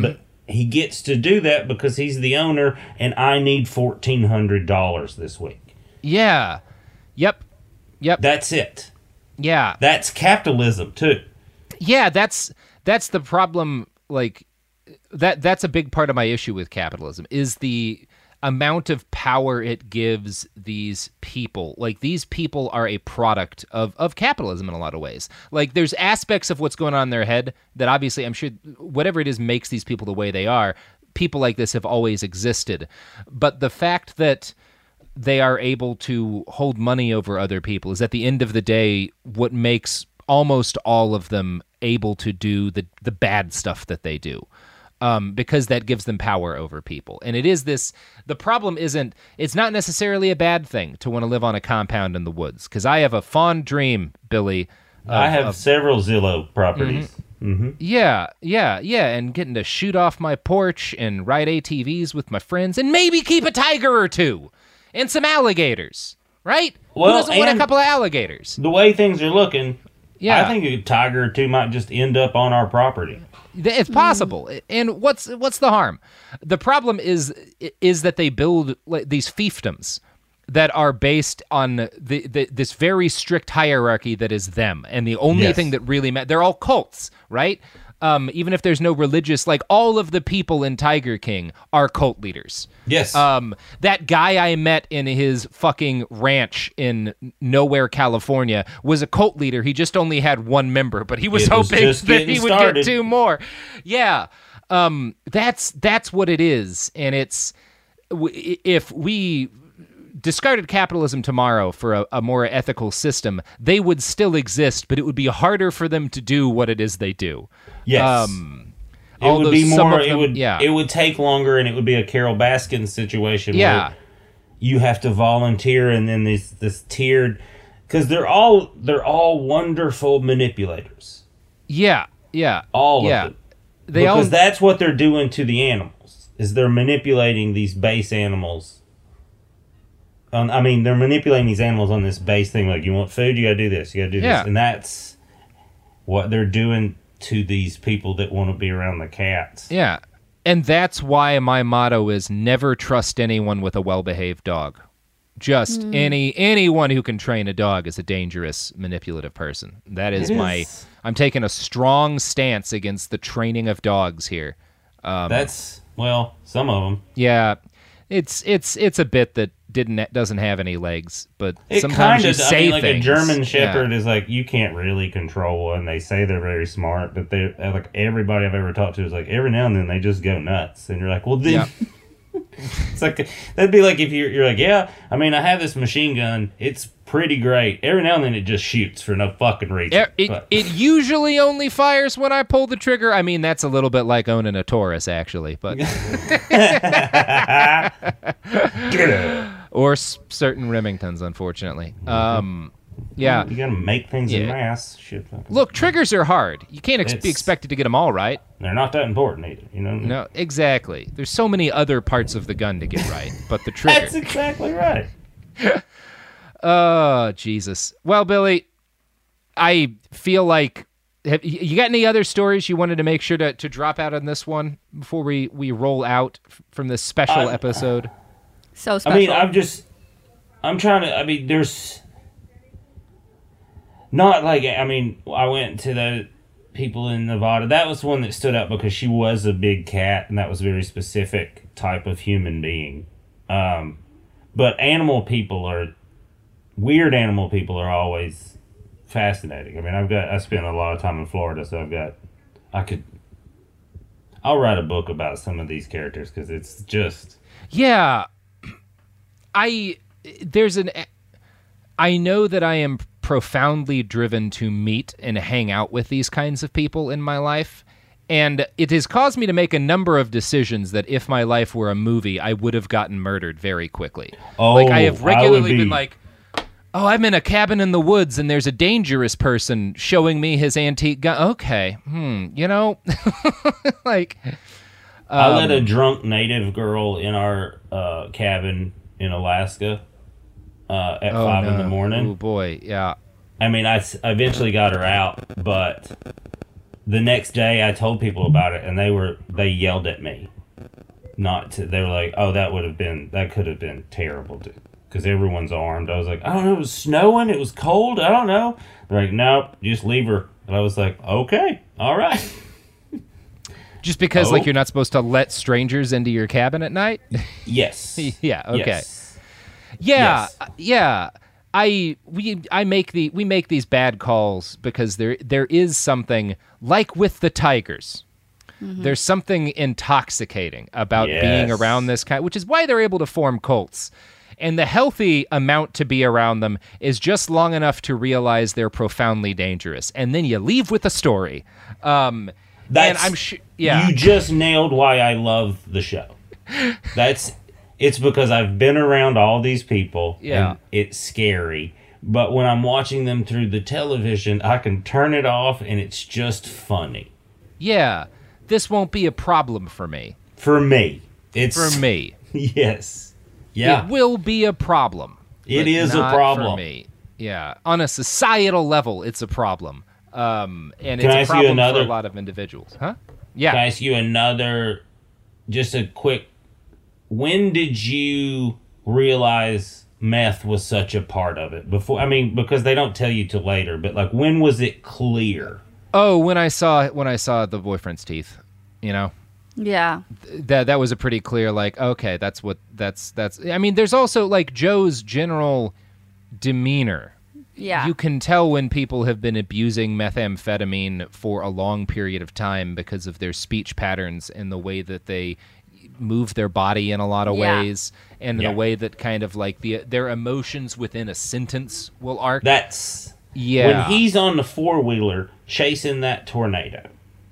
he gets to do that because he's the owner, and I need fourteen hundred dollars this week. Yeah. Yep. Yep. That's it. Yeah. That's capitalism, too. Yeah, that's that's the problem. Like, that that's a big part of my issue with capitalism, is the amount of power it gives these people. Like, these people are a product of, of capitalism in a lot of ways. Like, there's aspects of what's going on in their head that obviously, I'm sure, whatever it is makes these people the way they are. People like this have always existed. But the fact that they are able to hold money over other people is, at the end of the day, what makes almost all of them able to do the, the bad stuff that they do. Um, because that gives them power over people. And it is this, the problem isn't, it's not necessarily a bad thing to want to live on a compound in the woods. Because I have a fond dream, Billy. Of, I have of, several Zillow properties. Mm-hmm. Mm-hmm. Yeah, yeah, yeah. And getting to shoot off my porch and ride A T Vs with my friends and maybe keep a tiger or two and some alligators, right? Well, Who doesn't want a couple of alligators? The way things are looking, yeah. I think a tiger or two might just end up on our property. It's possible. Mm. And what's what's the harm? The problem is is that they build like, these fiefdoms that are based on the, the this very strict hierarchy that is them. And the only yes. thing that really matters, they're all cults, right? Um, even if there's no religious, like all of the people in Tiger King are cult leaders. Yes. Um, that guy I met in his fucking ranch in nowhere, California, was a cult leader. He just only had one member, but he was it hoping was that he would started. get two more. Yeah. Um, that's that's what it is, and it's if we discarded capitalism tomorrow for a, a more ethical system, they would still exist, but it would be harder for them to do what it is they do. Yes. Um, it would be more, them, it would yeah. it would take longer, and it would be a Carol Baskin situation yeah. where you have to volunteer, and then this this tiered, because they're all they're all wonderful manipulators. Yeah, yeah. All yeah. of them. They because all... that's what they're doing to the animals, is they're manipulating these base animals. Um, I mean, they're manipulating these animals on this base thing, like, you want food, you gotta do this, you gotta do yeah. this. And that's what they're doing to these people that want to be around the cats. Yeah. And that's why my motto is never trust anyone with a well-behaved dog. Just mm. any anyone who can train a dog is a dangerous, manipulative person. That is, is my... I'm taking a strong stance against the training of dogs here. Um, that's, well, some of them. Yeah. It's it's it's a bit that didn't doesn't have any legs, but it sometimes kinda, you say I mean, like things. a German Shepherd yeah. is like, you can't really control one. They say they're very smart, but they like everybody I've ever talked to is like, every now and then they just go nuts, and you're like, well then. Yeah. It's like that'd be like if you're you're like, yeah, I mean, I have this machine gun. It's pretty great. Every now and then it just shoots for no fucking reason. It, it, it usually only fires when I pull the trigger. I mean, that's a little bit like owning a Taurus, actually, but or s- certain Remingtons, unfortunately. Um, yeah, you gotta make things yeah. in mass. Shit. Look, triggers are hard. You can't ex- be expected to get them all right. They're not that important either, you know. No, exactly. There's so many other parts of the gun to get right, but the trigger. That's exactly right. Oh, Jesus. Well, Billy, I feel like, have, you got any other stories you wanted to make sure to, to drop out on this one before we, we roll out from this special uh, episode? So special. I mean, I'm just, I'm trying to, I mean, there's not like, I mean, I went to the people in Nevada. That was one that stood out because she was a big cat, and that was a very specific type of human being. Um, but animal people are, weird animal people are always fascinating. I mean, I've got, I spent a lot of time in Florida, so I've got, I could, I'll write a book about some of these characters because it's just. Yeah. I, there's an, I know that I am profoundly driven to meet and hang out with these kinds of people in my life. And it has caused me to make a number of decisions that if my life were a movie, I would have gotten murdered very quickly. Oh, like I have regularly I be... been like, oh, I'm in a cabin in the woods and there's a dangerous person showing me his antique gun. Okay. Hmm. You know, like, um, I let a drunk native girl in our uh, cabin in Alaska uh, at oh, five no. in the morning. Oh boy. Yeah. I mean, I, I eventually got her out, but the next day I told people about it, and they were they yelled at me. Not to, they were like, "Oh, that would have been that could have been terrible," because everyone's armed. I was like, "I don't know, it was snowing, it was cold, I don't know." They're like, "Nope, just leave her." And I was like, "Okay, all right." Just because, oh. like, you're not supposed to let strangers into your cabin at night? Yes. yeah. Okay. Yes. Yeah. Yes. Yeah. I we I make the we make these bad calls because there there is something like with the Tigers. Mm-hmm. There's something intoxicating about yes. being around this kind, which is why they're able to form cults. And the healthy amount to be around them is just long enough to realize they're profoundly dangerous, and then you leave with a story. Um, That's, and I'm sure, yeah. You just nailed why I love the show. That's it's because I've been around all these people, yeah. and it's scary. But when I'm watching them through the television, I can turn it off, and it's just funny. Yeah, this won't be a problem for me. For me, it's for me. Yes, yeah, it will be a problem. It is not a problem for me. Yeah, on a societal level, it's a problem. Um, and Can it's I a ask you problem another- for a lot of individuals. Huh? Yeah. Can I ask you another, just a quick, when did you realize meth was such a part of it? Before, I mean, because they don't tell you till later, but like, when was it clear? Oh, when I saw when I saw the boyfriend's teeth, you know? Yeah. That that was a pretty clear, like, okay, that's what, that's, that's, I mean, there's also, like, Joe's general demeanor. Yeah. You can tell when people have been abusing methamphetamine for a long period of time because of their speech patterns and the way that they move their body in a lot of Yeah. ways, and Yeah. the way that kind of like the their emotions within a sentence will arc. That's yeah. when he's on the four wheeler chasing that tornado.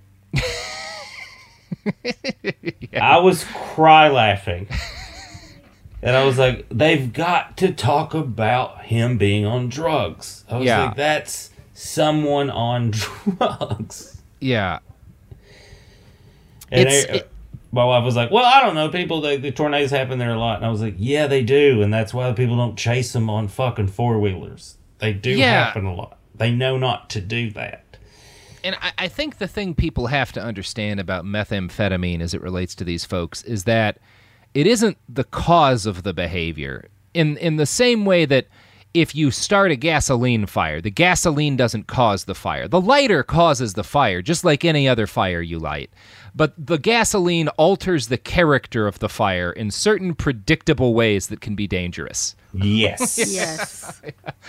yeah. I was cry laughing. And I was like, they've got to talk about him being on drugs. I was Yeah. like, that's someone on drugs. Yeah. And It's- I- it- my wife was like, well, I don't know. People, the, the tornadoes happen there a lot. And I was like, yeah, they do. And that's why people don't chase them on fucking four-wheelers. They do Yeah. happen a lot. They know not to do that. And I, I think the thing people have to understand about methamphetamine as it relates to these folks is that it isn't the cause of the behavior. In in the same way that if you start a gasoline fire, the gasoline doesn't cause the fire. The lighter causes the fire, just like any other fire you light. But the gasoline alters the character of the fire in certain predictable ways that can be dangerous. Yes. Yes.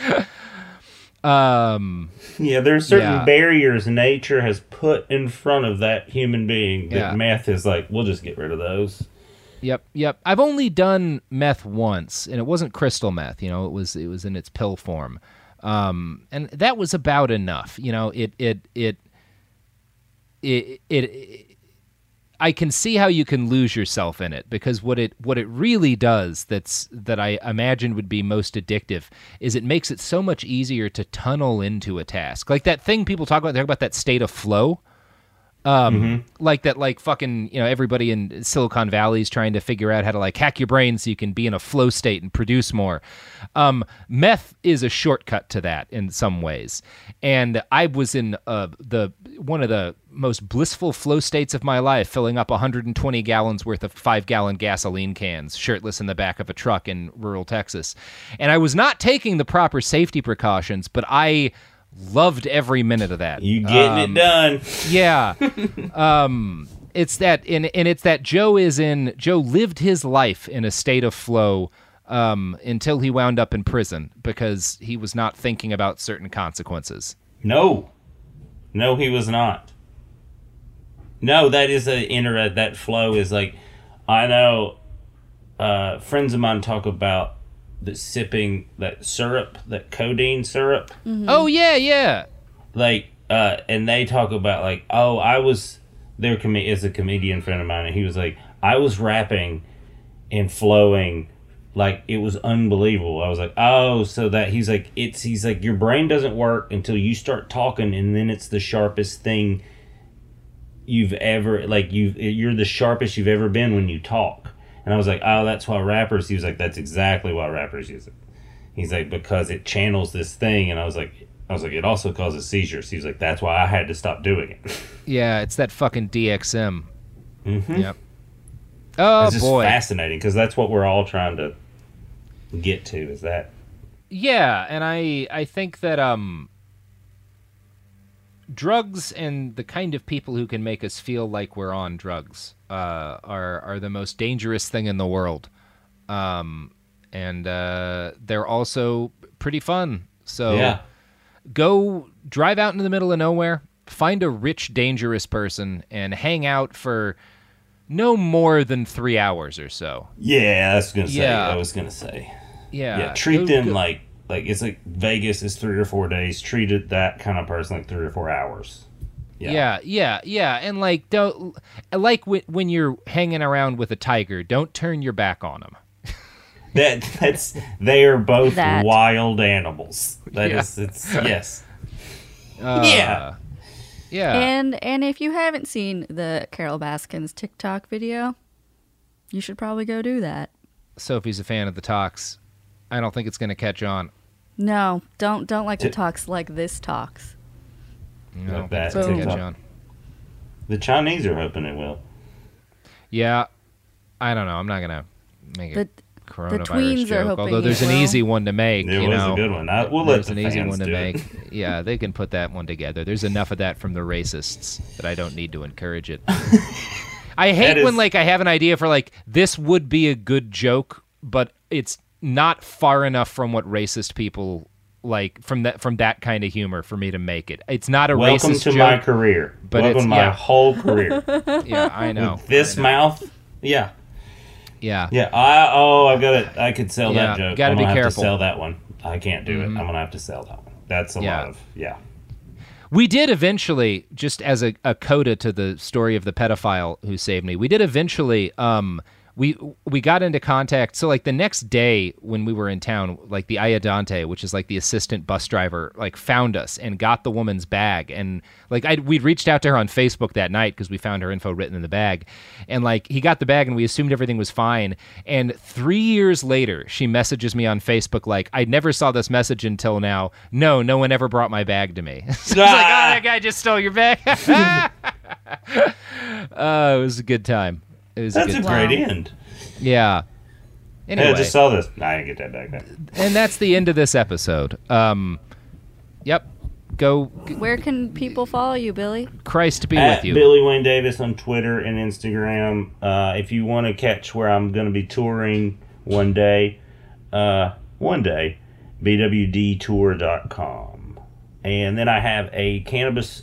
Um, Yeah, there's certain Yeah. barriers nature has put in front of that human being that Yeah. meth is like, we'll just get rid of those. Yep, yep. I've only done meth once, and it wasn't crystal meth. You know, it was it was in its pill form, um, and that was about enough. You know, it it it it it. it I can see how you can lose yourself in it, because what it what it really does that's that I imagine would be most addictive is it makes it so much easier to tunnel into a task. Like that thing people talk about, they talk about that state of flow. Um, Mm-hmm. like that, like fucking, you know, everybody in Silicon Valley is trying to figure out how to like hack your brain so you can be in a flow state and produce more. Um, meth is a shortcut to that in some ways. And I was in uh, the one of the most blissful flow states of my life, filling up one hundred twenty gallons worth of five gallon gasoline cans, shirtless in the back of a truck in rural Texas. And I was not taking the proper safety precautions, but I loved every minute of that. You getting Um, it done. Yeah. um, it's that, and, and it's that Joe is in, Joe lived his life in a state of flow um, until he wound up in prison because he was not thinking about certain consequences. No. No, he was not. No, that is a inter that flow is like, I know uh, friends of mine talk about the sipping that syrup, that codeine syrup. Mm-hmm. Oh, yeah, yeah. Like, uh, and they talk about like, oh, I was, there com- is a comedian friend of mine, and he was like, I was rapping and flowing like it was unbelievable. I was like, oh, so that he's like, it's, he's like, your brain doesn't work until you start talking, and then it's the sharpest thing you've ever, like, you've, you're the sharpest you've ever been when you talk. And I was like, oh, that's why rappers, he was like, that's exactly why rappers use it. He's like, because it channels this thing. And I was like, I was like, it also causes seizures. He was like, that's why I had to stop doing it. Yeah, it's that fucking D X M. Mm-hmm. Yep. Oh, it's just boy. fascinating because that's what we're all trying to get to, is that. Yeah, and I I think that um, drugs and the kind of people who can make us feel like we're on drugs uh, are are the most dangerous thing in the world, um, and uh, they're also pretty fun. So yeah. Go drive out into the middle of nowhere, find a rich, dangerous person, and hang out for no more than three hours or so. Yeah, I was gonna say. Yeah. I was gonna say. Yeah, Yeah, treat go- them go- like like it's like Vegas is three or four days. Treat it that kind of person like three or four hours. Yeah, Yeah, yeah, yeah, and like don't like when when you're hanging around with a tiger, don't turn your back on him. that that's they are both That. wild animals. That Yeah. is, it's yes. Uh, Yeah. yeah. And and if you haven't seen the Carol Baskins TikTok video, you should probably go do that. Sophie's a fan of the talks. I don't think it's going to catch on. No, don't don't like the Ti- talks like this talks. I don't think that it's going to TikTok. catch on. The Chinese are hoping it will. Yeah, I don't know. I'm not going to make a The coronavirus tweens are joke. hoping Although there's it an will. easy one to make. It you was know. a good one. I, we'll let There's the an easy fans one to do make. it. Yeah, they can put that one together. There's enough of that from the racists that I don't need to encourage it. I hate That when is- like I have an idea for like this would be a good joke, but it's not far enough from what racist people like from that from that kind of humor for me to make it. It's not a Welcome racist to joke. my career. but Welcome it's- to my yeah. whole career. Yeah, I know. With this I know. mouth, yeah, Yeah. yeah. I oh, I've got it. I could sell Yeah, that joke. gotta I'm be gonna have careful. to sell that one. I can't do Mhm. it. I'm gonna have to sell that one. That's a Yeah. lot of yeah. We did eventually, just as a, a coda to the story of the pedophile who saved me, we did eventually, um, we we got into contact. So, like, the next day when we were in town, like, the Ayudante, which is, like, the assistant bus driver, like, found us and got the woman's bag. And, like, I we'd reached out to her on Facebook that night because we found her info written in the bag. And, like, he got the bag and we assumed everything was fine. And three years later, she messages me on Facebook, like, I never saw this message until now. No, no one ever brought my bag to me. So it's like, oh, that guy just stole your bag. uh, it was a good time. It was That's a, a good great time. end. Yeah. Anyway, Hey, I just saw this. Nah, I didn't get that back then. and that's the end of this episode. Um, yep. Go. Where can people follow you, Billy? Christ be At with you. Billy Wayne Davis on Twitter and Instagram. Uh, if you want to catch where I'm going to be touring one day, uh, one day, b w d tour dot com. And then I have a cannabis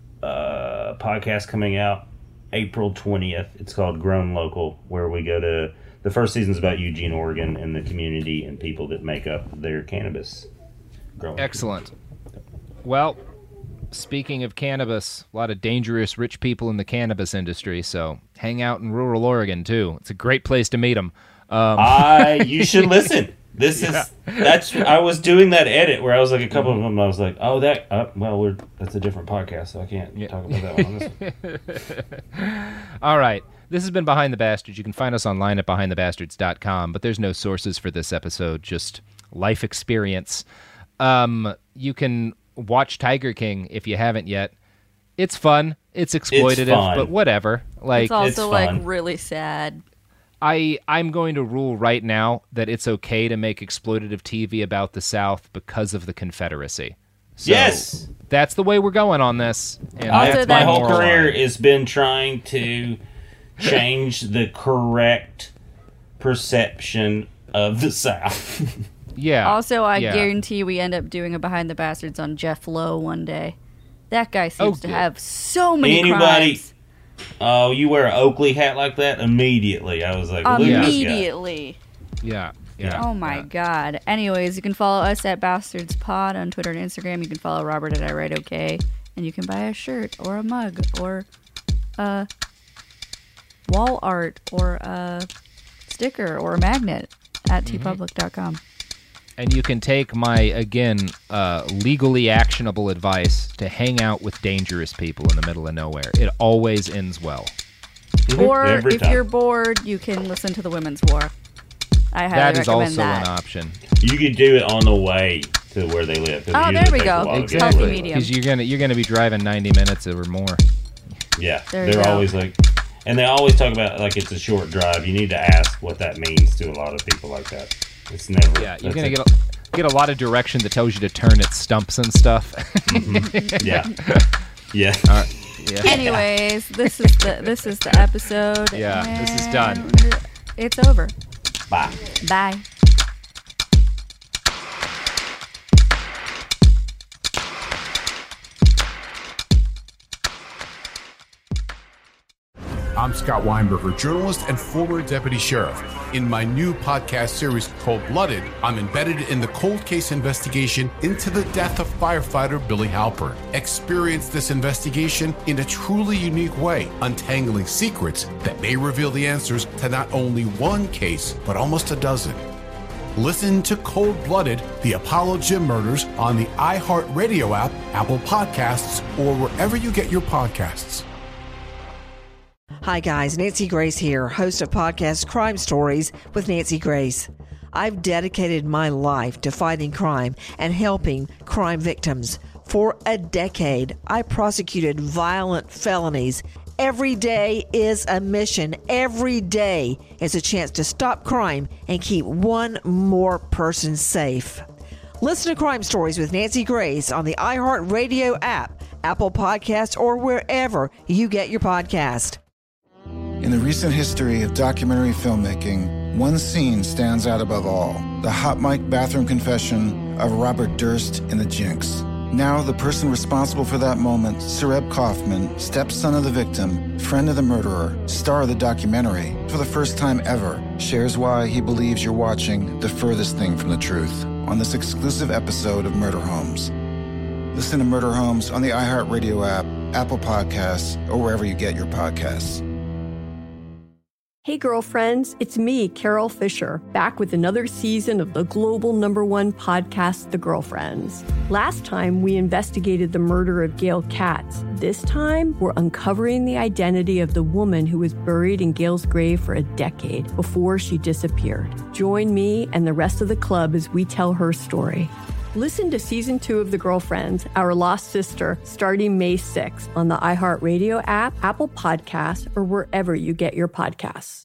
uh, podcast coming out April twentieth. It's called Grown Local, where we go to, the first season's about Eugene, Oregon, and the community and people that make up their cannabis growing. Excellent. Well, speaking of cannabis, a lot of dangerous rich people in the cannabis industry, so hang out in rural Oregon, too. It's a great place to meet them. Um, I, you should listen. This is, that's, I was doing that edit where I was like, a couple of them, I was like, oh, that, uh, well, we're, that's a different podcast, so I can't talk about that one on this one. All right. This has been Behind the Bastards. You can find us online at behind the bastards dot com, but there's no sources for this episode, just life experience. Um, you can watch Tiger King if you haven't yet. It's fun. It's exploitative, fun. but whatever. Like, It's also it's like fun. really sad. I, I'm going to rule right now that it's okay to make exploitative T V about the South because of the Confederacy. So Yes! That's the way we're going on this. And Also, that's My that- my whole moral career line. has been trying to change the correct perception of the South. Yeah. Also, I yeah. guarantee we end up doing a Behind the Bastards on Jeff Lowe one day. That guy Oh, seems to good. have so many Anybody- crimes. Oh, you wear an Oakley hat like that? Immediately. I was like, look at this guy. Immediately. Yeah. Yeah. Oh my yeah. god. Anyways, you can follow us at Bastards Pod on Twitter and Instagram. You can follow Robert at I Write Okay. And you can buy a shirt or a mug or a wall art or a sticker or a magnet at Mm-hmm. t public dot com. And you can take my, again, uh, legally actionable advice to hang out with dangerous people in the middle of nowhere. It always ends well. Or Every if time. you're bored, you can listen to the Women's War. I highly That is recommend also that. an option. You could do it on the way to where they live. 'Cause it Oh, usually there we takes a go. while to get Exactly. to Healthy where they medium. live. Because you're gonna you're gonna be driving ninety minutes or more. Yeah, There you they're go. always like, and they always talk about like it's a short drive. You need to ask what that means to a lot of people like that. It's never. Yeah, you're that's gonna it. get a, get a lot of direction that tells you to turn at stumps and stuff. Mhm. Yeah, yeah. All right. Yeah. Anyways, this is the this is the episode. Yeah, this is done. and It's over. Bye. Bye. I'm Scott Weinberger, journalist and former deputy sheriff. In my new podcast series, Cold Blooded, I'm embedded in the cold case investigation into the death of firefighter Billy Halpern. Experience this investigation in a truly unique way, untangling secrets that may reveal the answers to not only one case, but almost a dozen. Listen to Cold Blooded, the Apollo Gym Murders on the iHeartRadio app, Apple Podcasts, or wherever you get your podcasts. Hi, guys. Nancy Grace here, host of podcast Crime Stories with Nancy Grace. I've dedicated my life to fighting crime and helping crime victims. For a decade, I prosecuted violent felonies. Every day is a mission. Every day is a chance to stop crime and keep one more person safe. Listen to Crime Stories with Nancy Grace on the iHeartRadio app, Apple Podcasts, or wherever you get your podcast. In the recent history of documentary filmmaking, one scene stands out above all. The hot mic bathroom confession of Robert Durst in The Jinx. Now the person responsible for that moment, Sareb Kaufman, stepson of the victim, friend of the murderer, star of the documentary, for the first time ever, shares why he believes you're watching the furthest thing from the truth on this exclusive episode of Murder Homes. Listen to Murder Homes on the iHeartRadio app, Apple Podcasts, or wherever you get your podcasts. Hey girlfriends, it's me, Carol Fisher, back with another season of the global number one podcast, The Girlfriends. Last time, we investigated the murder of Gail Katz. This time, we're uncovering the identity of the woman who was buried in Gail's grave for a decade before she disappeared. Join me and the rest of the club as we tell her story. Listen to Season two of The Girlfriends, Our Lost Sister, starting May sixth on the iHeartRadio app, Apple Podcasts, or wherever you get your podcasts.